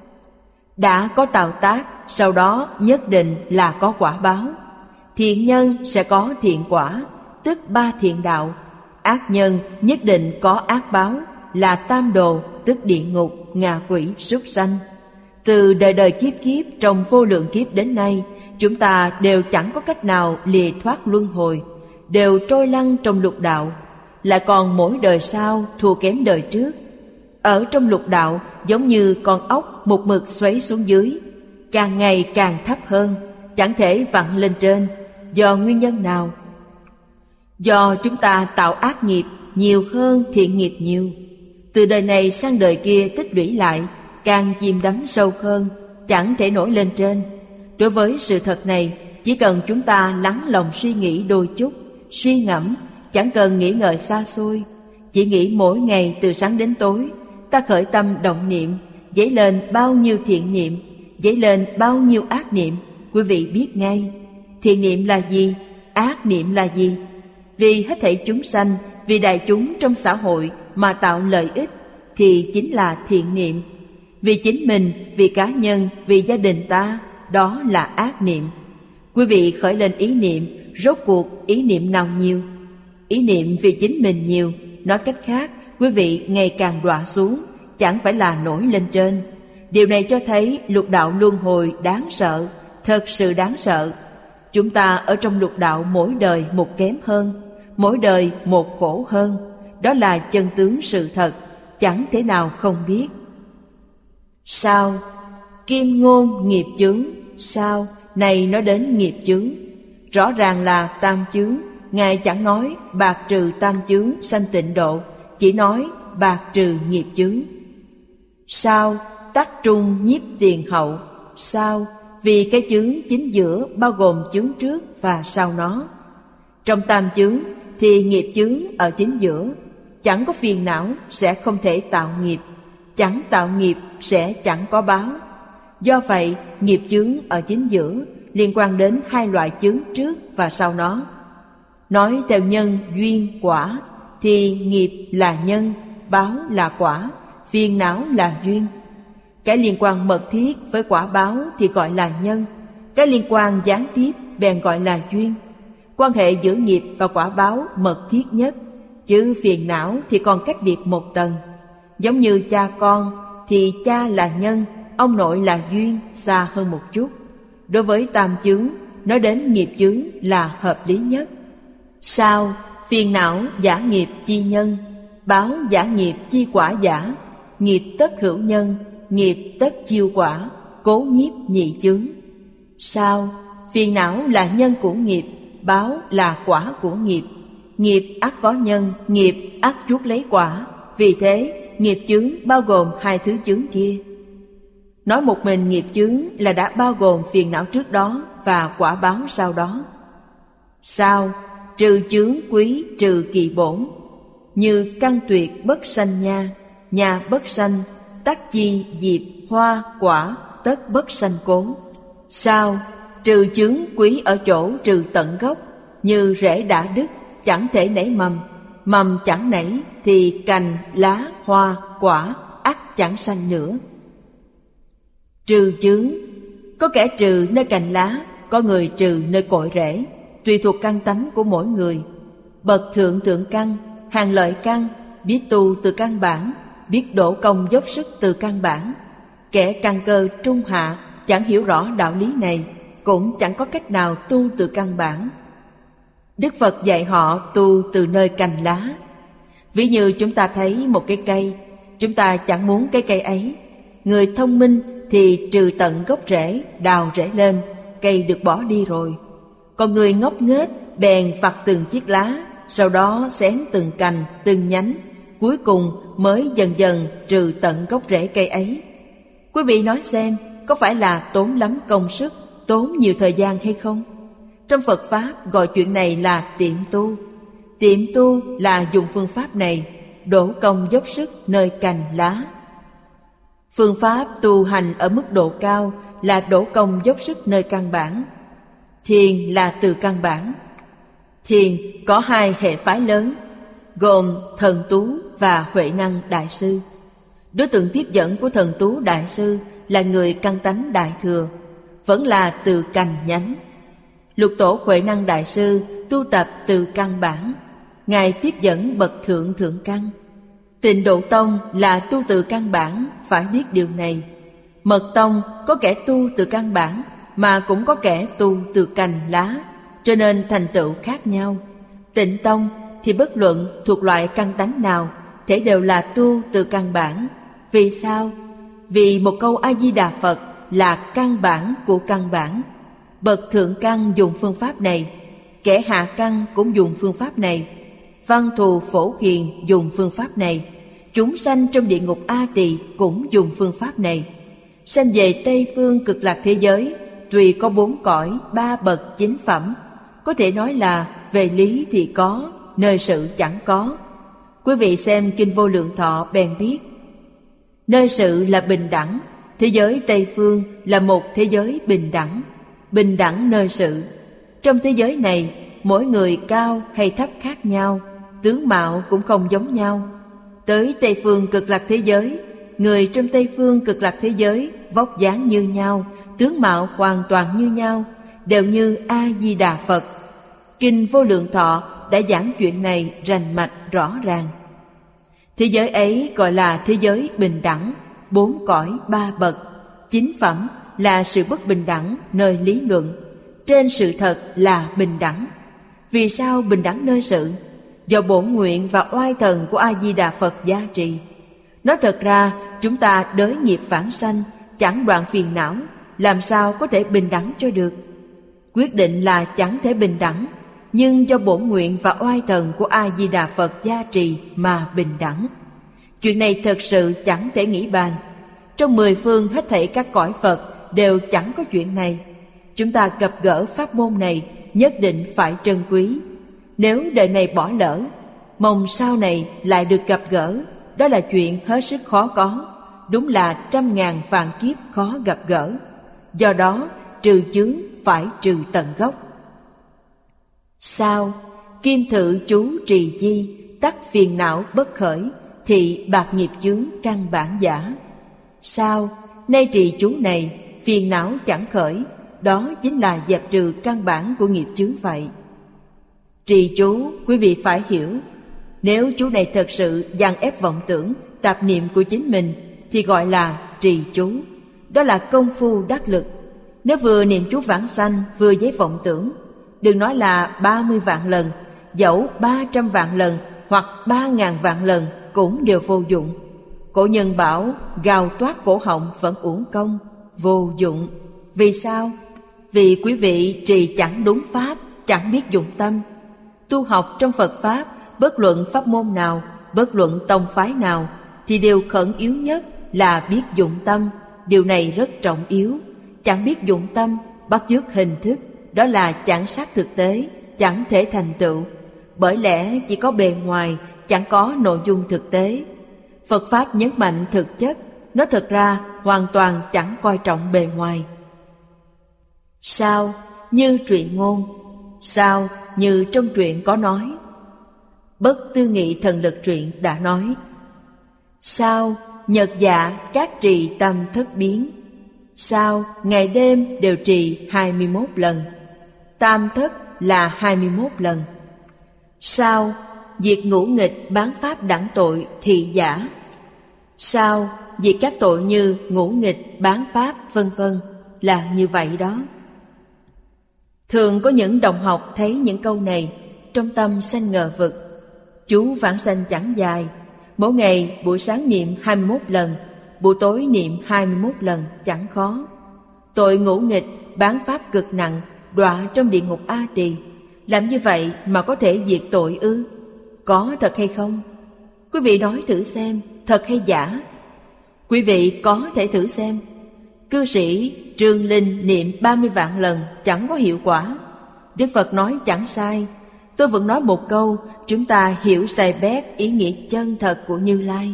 Đã có tạo tác, sau đó nhất định là có quả báo. Thiện nhân sẽ có thiện quả, tức 3 thiện đạo. Ác nhân nhất định có ác báo, là tam đồ, tức địa ngục, ngạ quỷ, súc sanh. Từ đời đời kiếp kiếp trong vô lượng kiếp đến nay, chúng ta đều chẳng có cách nào lìa thoát luân hồi, đều trôi lăn trong lục đạo, lại còn mỗi đời sau thua kém đời trước. Ở trong lục đạo giống như con ốc một mực xoáy xuống dưới, càng ngày càng thấp hơn, chẳng thể vặn lên trên. Do nguyên nhân nào? Do chúng ta tạo ác nghiệp nhiều hơn thiện nghiệp nhiều. Từ đời này sang đời kia tích lũy lại, càng chìm đắm sâu hơn, chẳng thể nổi lên trên. Đối với sự thật này, chỉ cần chúng ta lắng lòng suy nghĩ đôi chút, suy ngẫm, chẳng cần nghĩ ngợi xa xôi, chỉ nghĩ mỗi ngày từ sáng đến tối, ta khởi tâm động niệm, dấy lên bao nhiêu thiện niệm, dấy lên bao nhiêu ác niệm, quý vị biết ngay. Thiện niệm là gì? Ác niệm là gì? Vì hết thảy chúng sanh, vì đại chúng trong xã hội mà tạo lợi ích thì chính là thiện niệm. Vì chính mình, vì cá nhân, vì gia đình ta, đó là ác niệm. Quý vị khởi lên ý niệm, rốt cuộc ý niệm nào nhiều? Ý niệm vì chính mình nhiều. Nói cách khác, quý vị ngày càng đọa xuống, chẳng phải là nổi lên trên. Điều này cho thấy lục đạo luân hồi đáng sợ, thật sự đáng sợ. Chúng ta ở trong lục đạo mỗi đời một kém hơn, mỗi đời một khổ hơn. Đó là chân tướng sự thật, chẳng thể nào không biết. Sao? Kim ngôn nghiệp chướng. Sao? Này nói đến nghiệp chướng, rõ ràng là tam chướng. Ngài chẳng nói bạc trừ tam chướng sanh tịnh độ, chỉ nói bạc trừ nghiệp chướng. Sao? Tắc trung nhiếp tiền hậu. Sao? Vì cái chướng chính giữa bao gồm chướng trước và sau nó. Trong tam chướng thì nghiệp chướng ở chính giữa. Chẳng có phiền não sẽ không thể tạo nghiệp, chẳng tạo nghiệp sẽ chẳng có báo. Do vậy nghiệp chướng ở chính giữa, liên quan đến hai loại chướng trước và sau nó. Nói theo nhân duyên quả thì nghiệp là nhân, báo là quả, phiền não là duyên. Cái liên quan mật thiết với quả báo thì gọi là nhân, cái liên quan gián tiếp bèn gọi là duyên. Quan hệ giữa nghiệp và quả báo mật thiết nhất, chứ phiền não thì còn cách biệt một tầng. Giống như cha con thì cha là nhân, ông nội là duyên, xa hơn một chút. Đối với tam chướng, nói đến nghiệp chướng là hợp lý nhất. Sao? Phiền não giả nghiệp chi nhân, báo giả nghiệp chi quả giả, nghiệp tất hữu nhân, nghiệp tất chiêu quả, cố nhiếp nhị chướng. Sao? Phiền não là nhân của nghiệp, báo là quả của nghiệp. Nghiệp ắt có nhân, nghiệp ắt chuốc lấy quả. Vì thế, nghiệp chướng bao gồm hai thứ chướng kia. Nói một mình nghiệp chướng là đã bao gồm phiền não trước đó và quả báo sau đó. Sao? Trừ chướng quý trừ kỳ bổn, như căn tuyệt bất sanh nha, nhà bất sanh, tắc chi diệp hoa quả tất bất sanh cố. Sao? Trừ chướng quý ở chỗ trừ tận gốc, như rễ đã đứt chẳng thể nảy mầm, mầm chẳng nảy thì cành lá hoa quả ắt chẳng sanh nữa. Trừ chướng, có kẻ trừ nơi cành lá, có người trừ nơi cội rễ, tùy thuộc căn tánh của mỗi người. Bậc thượng thượng căn, hàng lợi căn, biết tu từ căn bản, biết đổ công dốc sức từ căn bản. Kẻ căn cơ trung hạ chẳng hiểu rõ đạo lý này, cũng chẳng có cách nào tu từ căn bản. Đức Phật dạy họ tu từ nơi cành lá. Ví như chúng ta thấy một cái cây, chúng ta chẳng muốn cái cây ấy. Người thông minh thì trừ tận gốc rễ, đào rễ lên, cây được bỏ đi rồi. Còn người ngốc nghếch bèn vặt từng chiếc lá, sau đó xén từng cành, từng nhánh, cuối cùng mới dần dần trừ tận gốc rễ cây ấy. Quý vị nói xem, có phải là tốn lắm công sức, tốn nhiều thời gian hay không? Trong Phật Pháp gọi chuyện này là tiệm tu. Tiệm tu là dùng phương pháp này, đổ công dốc sức nơi cành lá. Phương pháp tu hành ở mức độ cao là đổ công dốc sức nơi căn bản. Thiền là từ căn bản. Thiền có hai hệ phái lớn, gồm Thần Tú và Huệ Năng Đại Sư. Đối tượng tiếp dẫn của Thần Tú Đại Sư là người căn tánh Đại Thừa, vẫn là từ cành nhánh. Lục Tổ Huệ Năng Đại Sư tu tập từ căn bản, Ngài tiếp dẫn bậc thượng thượng căn. Tịnh Độ Tông là tu từ căn bản, phải biết điều này. Mật Tông có kẻ tu từ căn bản, mà cũng có kẻ tu từ cành lá, cho nên thành tựu khác nhau. Tịnh Tông thì bất luận thuộc loại căn tánh nào, thể đều là tu từ căn bản. Vì sao? Vì một câu A-di-đà Phật là căn bản của căn bản. Bậc thượng căn dùng phương pháp này, kẻ hạ căn cũng dùng phương pháp này. Văn thù phổ hiền dùng phương pháp này, chúng sanh trong địa ngục A Tỳ cũng dùng phương pháp này. Sanh về Tây phương cực lạc thế giới, tùy có 4 cõi, 3 bậc chính phẩm. Có thể nói là về lý thì có, nơi sự chẳng có. Quý vị xem Kinh Vô Lượng Thọ bèn biết. Nơi sự là bình đẳng, thế giới Tây phương là một thế giới bình đẳng. Bình đẳng nơi sự. Trong thế giới này, mỗi người cao hay thấp khác nhau, tướng mạo cũng không giống nhau. Tới Tây phương cực lạc thế giới, người trong Tây phương cực lạc thế giới vóc dáng như nhau, tướng mạo hoàn toàn như nhau, đều như A-di-đà Phật. Kinh Vô Lượng Thọ đã giảng chuyện này rành mạch rõ ràng. Thế giới ấy gọi là thế giới bình đẳng, 4 cõi 3 bậc. Chính phẩm là sự bất bình đẳng nơi lý luận, trên sự thật là bình đẳng. Vì sao bình đẳng nơi sự? Do bổn nguyện và oai thần của A-di-đà Phật gia trì. Nói thật ra, chúng ta đới nghiệp phản sanh, chẳng đoạn phiền não, làm sao có thể bình đẳng cho được? Quyết định là chẳng thể bình đẳng, nhưng do bổn nguyện và oai thần của A-di-đà Phật gia trì mà bình đẳng. Chuyện này thật sự chẳng thể nghĩ bàn. Trong 10 phương hết thảy các cõi Phật đều chẳng có chuyện này. Chúng ta gặp gỡ pháp môn này nhất định phải trân quý. Nếu đời này bỏ lỡ, mong sau này lại được gặp gỡ, đó là chuyện hết sức khó có, đúng là 100.000 vạn kiếp khó gặp gỡ. Do đó, trừ chướng phải trừ tận gốc. Sao? Kim thự chú trì chi, tắc phiền não bất khởi, thị bạc nghiệp chướng căn bản giả. Sao? Nay trì chú này, phiền não chẳng khởi, đó chính là dẹp trừ căn bản của nghiệp chướng vậy. Trì chú, quý vị phải hiểu, nếu chú này thật sự dàn ép vọng tưởng, tạp niệm của chính mình, thì gọi là trì chú. Đó là công phu đắc lực. Nếu vừa niệm chú vãng sanh, vừa với vọng tưởng, đừng nói là 30 vạn lần, dẫu 300 vạn lần hoặc 3.000 vạn lần cũng đều vô dụng. Cổ nhân bảo gào toát cổ họng vẫn uổng công, vô dụng. Vì sao? Vì quý vị trì chẳng đúng pháp, chẳng biết dụng tâm. Tu học trong Phật Pháp, bất luận pháp môn nào, bất luận tông phái nào, thì điều khẩn yếu nhất là biết dụng tâm. Điều này rất trọng yếu. Chẳng biết dụng tâm, bắt chước hình thức, đó là chẳng sát thực tế, chẳng thể thành tựu. Bởi lẽ chỉ có bề ngoài, chẳng có nội dung thực tế. Phật Pháp nhấn mạnh thực chất, nó thật ra hoàn toàn chẳng coi trọng bề ngoài. Sao? Như truyện ngôn. Sao? Như trong truyện có nói. Bất Tư Nghị Thần Lực truyện đã nói. Sao? Nhật dạ các trì tâm thất biến. Sao? Ngày đêm đều trì 21 lần. Tam thất là 21 lần. Sao? Diệt ngũ nghịch bán pháp đẳng tội thị giả. Sao? Diệt các tội như ngũ nghịch bán pháp vân vân là như vậy đó. Thường có những đồng học thấy những câu này, trong tâm sanh ngờ vực. Chú vãng sanh chẳng dài, mỗi ngày buổi sáng niệm 21 lần, buổi tối niệm 21 lần chẳng khó. Tội ngũ nghịch bán pháp cực nặng, đọa trong địa ngục A Tỳ. Làm như vậy mà có thể diệt tội ư? Có thật hay không? Quý vị nói thử xem, thật hay giả? Quý vị có thể thử xem. Cư sĩ Trương Linh niệm 30 vạn lần chẳng có hiệu quả. Đức Phật nói chẳng sai. Tôi vẫn nói một câu, chúng ta hiểu sai bét ý nghĩa chân thật của Như Lai.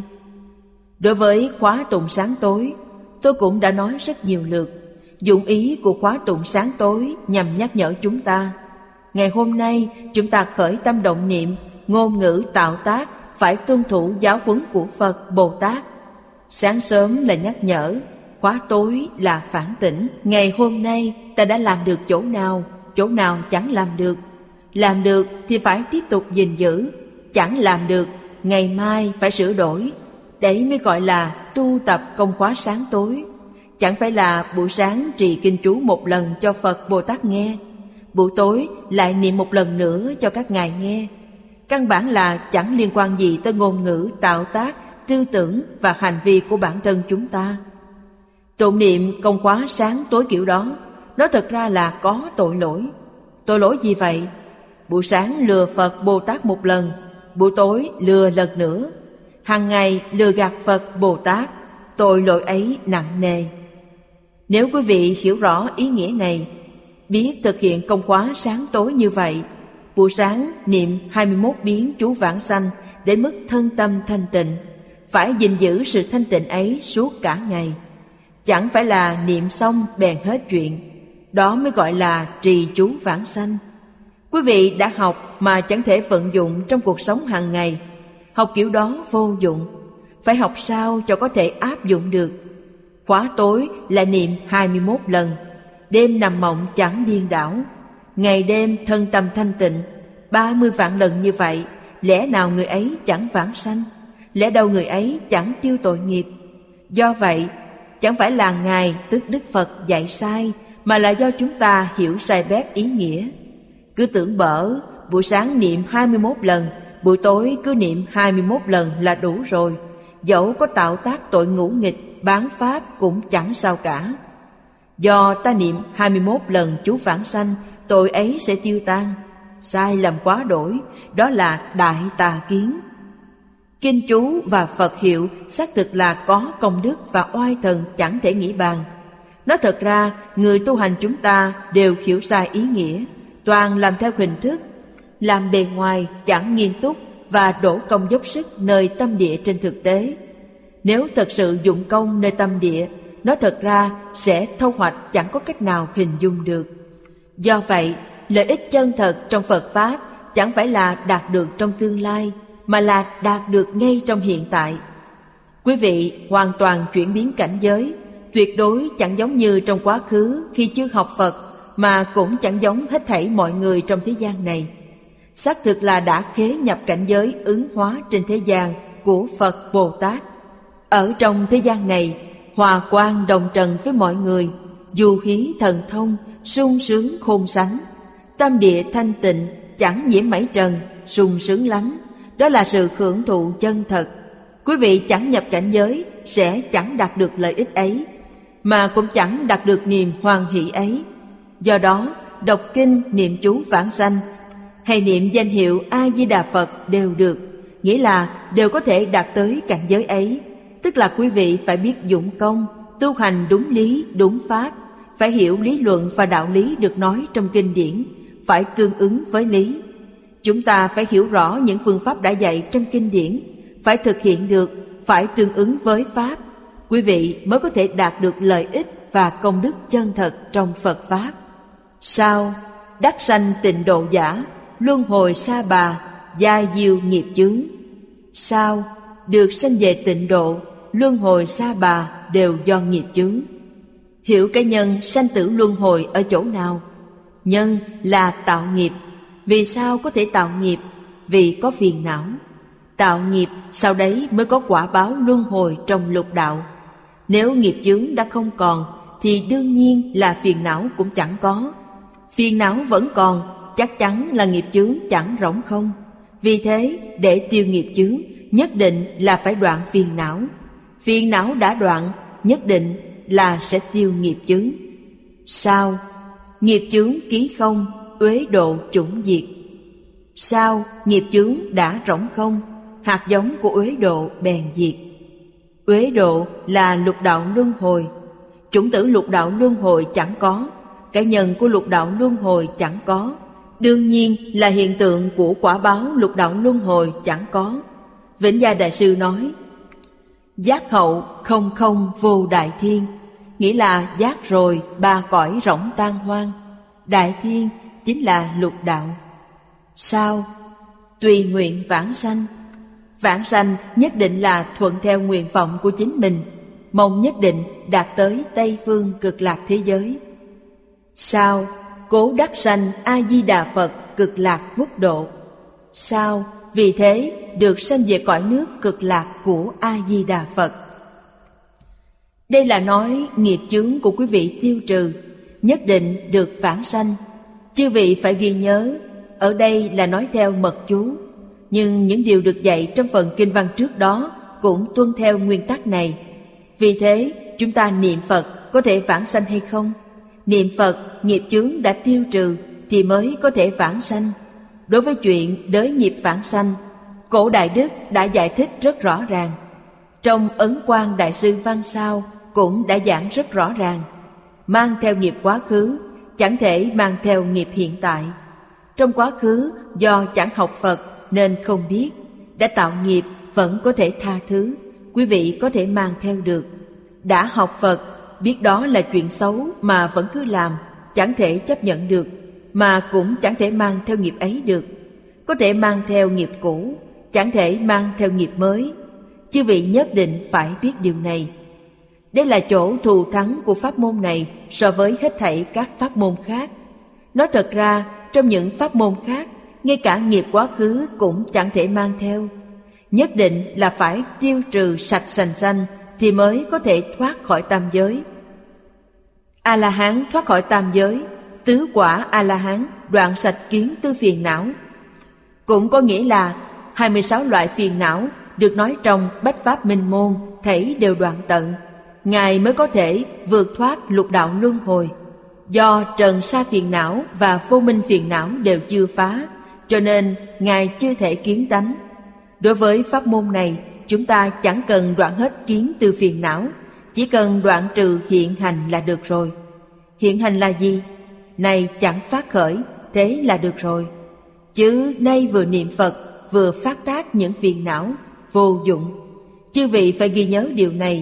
Đối với khóa tụng sáng tối, tôi cũng đã nói rất nhiều lượt. Dụng ý của khóa tụng sáng tối nhằm nhắc nhở chúng ta. Ngày hôm nay chúng ta khởi tâm động niệm, ngôn ngữ tạo tác phải tuân thủ giáo huấn của Phật Bồ Tát. Sáng sớm là nhắc nhở, khóa tối là phản tỉnh. Ngày hôm nay ta đã làm được chỗ nào chẳng làm được. Làm được thì phải tiếp tục gìn giữ, chẳng làm được, ngày mai phải sửa đổi. Đấy mới gọi là tu tập công khóa sáng tối. Chẳng phải là buổi sáng trì kinh chú một lần cho Phật Bồ Tát nghe, buổi tối lại niệm một lần nữa cho các ngài nghe. Căn bản là chẳng liên quan gì tới ngôn ngữ, tạo tác, tư tưởng và hành vi của bản thân chúng ta. Tụng niệm công khóa sáng tối kiểu đó, nó thật ra là có tội lỗi. Tội lỗi gì vậy? Buổi sáng lừa Phật Bồ Tát một lần, buổi tối lừa lần nữa. Hàng ngày lừa gạt Phật Bồ Tát, tội lỗi ấy nặng nề. Nếu quý vị hiểu rõ ý nghĩa này, biết thực hiện công khóa sáng tối như vậy, buổi sáng niệm 21 biến chú vãng sanh đến mức thân tâm thanh tịnh, phải gìn giữ sự thanh tịnh ấy suốt cả ngày. Chẳng phải là niệm xong bèn hết chuyện. Đó mới gọi là trì chú vãng sanh. Quý vị đã học mà chẳng thể vận dụng trong cuộc sống hàng ngày. Học kiểu đó vô dụng. Phải học sao cho có thể áp dụng được. Khóa tối là niệm 21 lần. Đêm nằm mộng chẳng điên đảo. Ngày đêm thân tâm thanh tịnh 30 vạn lần như vậy. Lẽ nào người ấy chẳng vãng sanh? Lẽ đâu người ấy chẳng tiêu tội nghiệp? Do vậy, chẳng phải là Ngài tức Đức Phật dạy sai, mà là do chúng ta hiểu sai bét ý nghĩa. Cứ tưởng bở, buổi sáng niệm 21 lần, buổi tối cứ niệm 21 lần là đủ rồi. Dẫu có tạo tác tội ngũ nghịch, bán pháp cũng chẳng sao cả. Do ta niệm 21 lần chú vãng sanh, tội ấy sẽ tiêu tan. Sai lầm quá đổi, đó là đại tà kiến. Kinh chú và Phật hiệu xác thực là có công đức và oai thần chẳng thể nghĩ bàn. Nói thật ra, người tu hành chúng ta đều hiểu sai ý nghĩa, toàn làm theo hình thức, làm bề ngoài chẳng nghiêm túc và đổ công dốc sức nơi tâm địa trên thực tế. Nếu thật sự dụng công nơi tâm địa, nó thật ra sẽ thâu hoạch chẳng có cách nào hình dung được. Do vậy, lợi ích chân thật trong Phật Pháp chẳng phải là đạt được trong tương lai, mà là đạt được ngay trong hiện tại. Quý vị hoàn toàn chuyển biến cảnh giới, tuyệt đối chẳng giống như trong quá khứ khi chưa học Phật, mà cũng chẳng giống hết thảy mọi người trong thế gian này. Xác thực là đã khế nhập cảnh giới ứng hóa trên thế gian của Phật Bồ Tát. Ở trong thế gian này, hòa quang đồng trần với mọi người, du hí thần thông, sung sướng khôn sánh, tâm địa thanh tịnh, chẳng nhiễm mảy trần, sung sướng lắm. Đó là sự hưởng thụ chân thật. Quý vị chẳng nhập cảnh giới sẽ chẳng đạt được lợi ích ấy, mà cũng chẳng đạt được niềm hoan hỷ ấy. Do đó, đọc kinh, niệm chú vãng sanh hay niệm danh hiệu A-di-đà Phật đều được, nghĩa là đều có thể đạt tới cảnh giới ấy. Tức là quý vị phải biết dụng công, tu hành đúng lý, đúng pháp, phải hiểu lý luận và đạo lý được nói trong kinh điển, phải tương ứng với lý. Chúng ta phải hiểu rõ những phương pháp đã dạy trong kinh điển, phải thực hiện được, phải tương ứng với pháp. Quý vị mới có thể đạt được lợi ích và công đức chân thật trong Phật Pháp. Sao? Đắc sanh tịnh độ giả, luân hồi sa bà, gia diêu nghiệp chướng. Sao? Được sanh về tịnh độ, luân hồi sa bà đều do nghiệp chướng. Hiểu cái nhân sanh tử luân hồi ở chỗ nào? Nhân là tạo nghiệp. Vì sao có thể tạo nghiệp? Vì có phiền não. Tạo nghiệp sau đấy mới có quả báo luân hồi trong lục đạo. Nếu nghiệp chướng đã không còn thì đương nhiên là phiền não cũng chẳng có. Phiền não vẫn còn, chắc chắn là nghiệp chướng chẳng rỗng không. Vì thế, để tiêu nghiệp chướng, nhất định là phải đoạn phiền não. Phiền não đã đoạn, nhất định là sẽ tiêu nghiệp chướng. Sao? Nghiệp chướng ký không, uế độ chủng diệt. Sao? Nghiệp chướng đã rỗng không, hạt giống của uế độ bèn diệt. Uế độ là lục đạo luân hồi. Chủng tử lục đạo luân hồi chẳng có, cái nhân của lục đạo luân hồi chẳng có, đương nhiên là hiện tượng của quả báo lục đạo luân hồi chẳng có. Vĩnh Gia Đại Sư nói, giác hậu không không vô đại thiên, nghĩa là giác rồi ba cõi rỗng tan hoang. Đại thiên chính là lục đạo. Sao? Tùy nguyện vãng sanh. Vãng sanh nhất định là thuận theo nguyện vọng của chính mình, mong nhất định đạt tới Tây Phương Cực Lạc thế giới. Sao? Cố đắc sanh A-di-đà Phật Cực Lạc Quốc độ. Sao? Vì thế được sanh về cõi nước Cực Lạc của A-di-đà Phật. Đây là nói nghiệp chướng của quý vị tiêu trừ, nhất định được vãng sanh. Chư vị phải ghi nhớ, ở đây là nói theo mật chú, nhưng những điều được dạy trong phần kinh văn trước đó cũng tuân theo nguyên tắc này. Vì thế, chúng ta niệm Phật có thể vãng sanh hay không? Niệm Phật, nghiệp chướng đã tiêu trừ thì mới có thể vãng sanh. Đối với chuyện đới nghiệp vãng sanh, Cổ Đại Đức đã giải thích rất rõ ràng. Trong Ấn Quang Đại Sư Văn Sao cũng đã giảng rất rõ ràng. Mang theo nghiệp quá khứ, chẳng thể mang theo nghiệp hiện tại. Trong quá khứ, do chẳng học Phật nên không biết, đã tạo nghiệp vẫn có thể tha thứ, quý vị có thể mang theo được. Đã học Phật, biết đó là chuyện xấu mà vẫn cứ làm, chẳng thể chấp nhận được, mà cũng chẳng thể mang theo nghiệp ấy được. Có thể mang theo nghiệp cũ, chẳng thể mang theo nghiệp mới. Chư vị nhất định phải biết điều này. Đây là chỗ thù thắng của pháp môn này so với hết thảy các pháp môn khác. Nói thật ra, trong những pháp môn khác, ngay cả nghiệp quá khứ cũng chẳng thể mang theo. Nhất định là phải tiêu trừ sạch sành xanh thì mới có thể thoát khỏi tam giới. A-la-hán thoát khỏi tam giới, tứ quả A-la-hán đoạn sạch kiến tư phiền não. Cũng có nghĩa là 26 loại phiền não được nói trong Bách Pháp Minh Môn thảy đều đoạn tận, Ngài mới có thể vượt thoát lục đạo luân hồi. Do trần sa phiền não và vô minh phiền não đều chưa phá, cho nên Ngài chưa thể kiến tánh. Đối với pháp môn này, chúng ta chẳng cần đoạn hết kiến tư phiền não, chỉ cần đoạn trừ hiện hành là được rồi. Hiện hành là gì? Này chẳng phát khởi, thế là được rồi. Chứ nay vừa niệm Phật, vừa phát tác những phiền não vô dụng. Chư vị phải ghi nhớ điều này.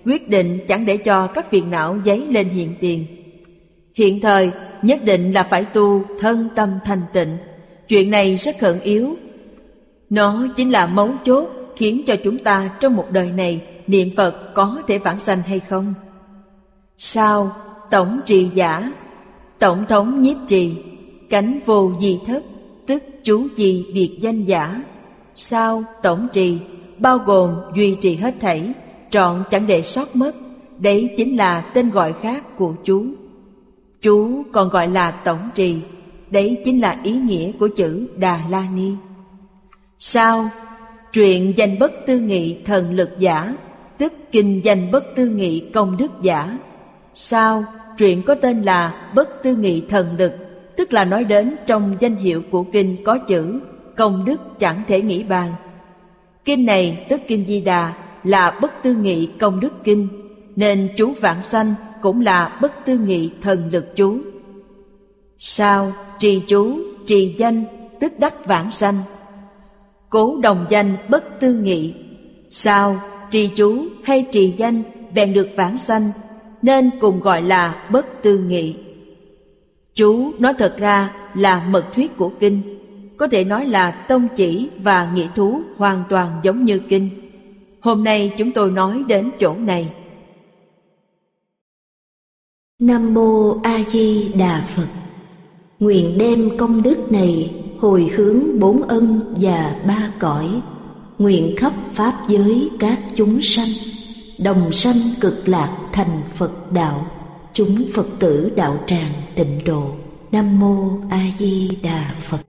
quyết định chẳng để cho các phiền não dấy lên hiện tiền. Hiện thời nhất định là phải tu thân tâm thanh tịnh. Chuyện này rất khẩn yếu. Nó chính là mấu chốt khiến cho chúng ta trong một đời này niệm Phật có thể vãng sanh hay không. Sao tổng trì giả, tổng thống nhiếp trì, cánh vô di thất, tức chú trì biệt danh giả. Sao tổng trì bao gồm duy trì hết thảy, trọn chẳng để sót mất. Đấy chính là tên gọi khác của chú. Chú còn gọi là tổng trì. Đấy chính là ý nghĩa của chữ Đà La Ni. Sao truyện danh bất tư nghị thần lực giả, tức kinh danh bất tư nghị công đức giả. Sao truyện có tên là bất tư nghị thần lực, tức là nói đến trong danh hiệu của kinh có chữ công đức chẳng thể nghĩ bàn. Kinh này tức kinh Di Đà là bất tư nghị công đức kinh, nên chú vãng sanh cũng là bất tư nghị thần lực chú. Sao trì chú, trì danh, tức đắc vãng sanh. Cố đồng danh bất tư nghị. Sao trì chú hay trì danh bèn được vãng sanh, nên cùng gọi là bất tư nghị. Chú nói thật ra là mật thuyết của kinh, có thể nói là tông chỉ và nghĩa thú hoàn toàn giống như kinh. Hôm nay chúng tôi nói đến chỗ này. Nam Mô A Di Đà Phật. Nguyện đem công đức này hồi hướng bốn ân và ba cõi, nguyện khắp pháp giới các chúng sanh đồng sanh cực lạc thành Phật đạo, chúng Phật tử đạo tràng tịnh độ. Nam Mô A Di Đà Phật.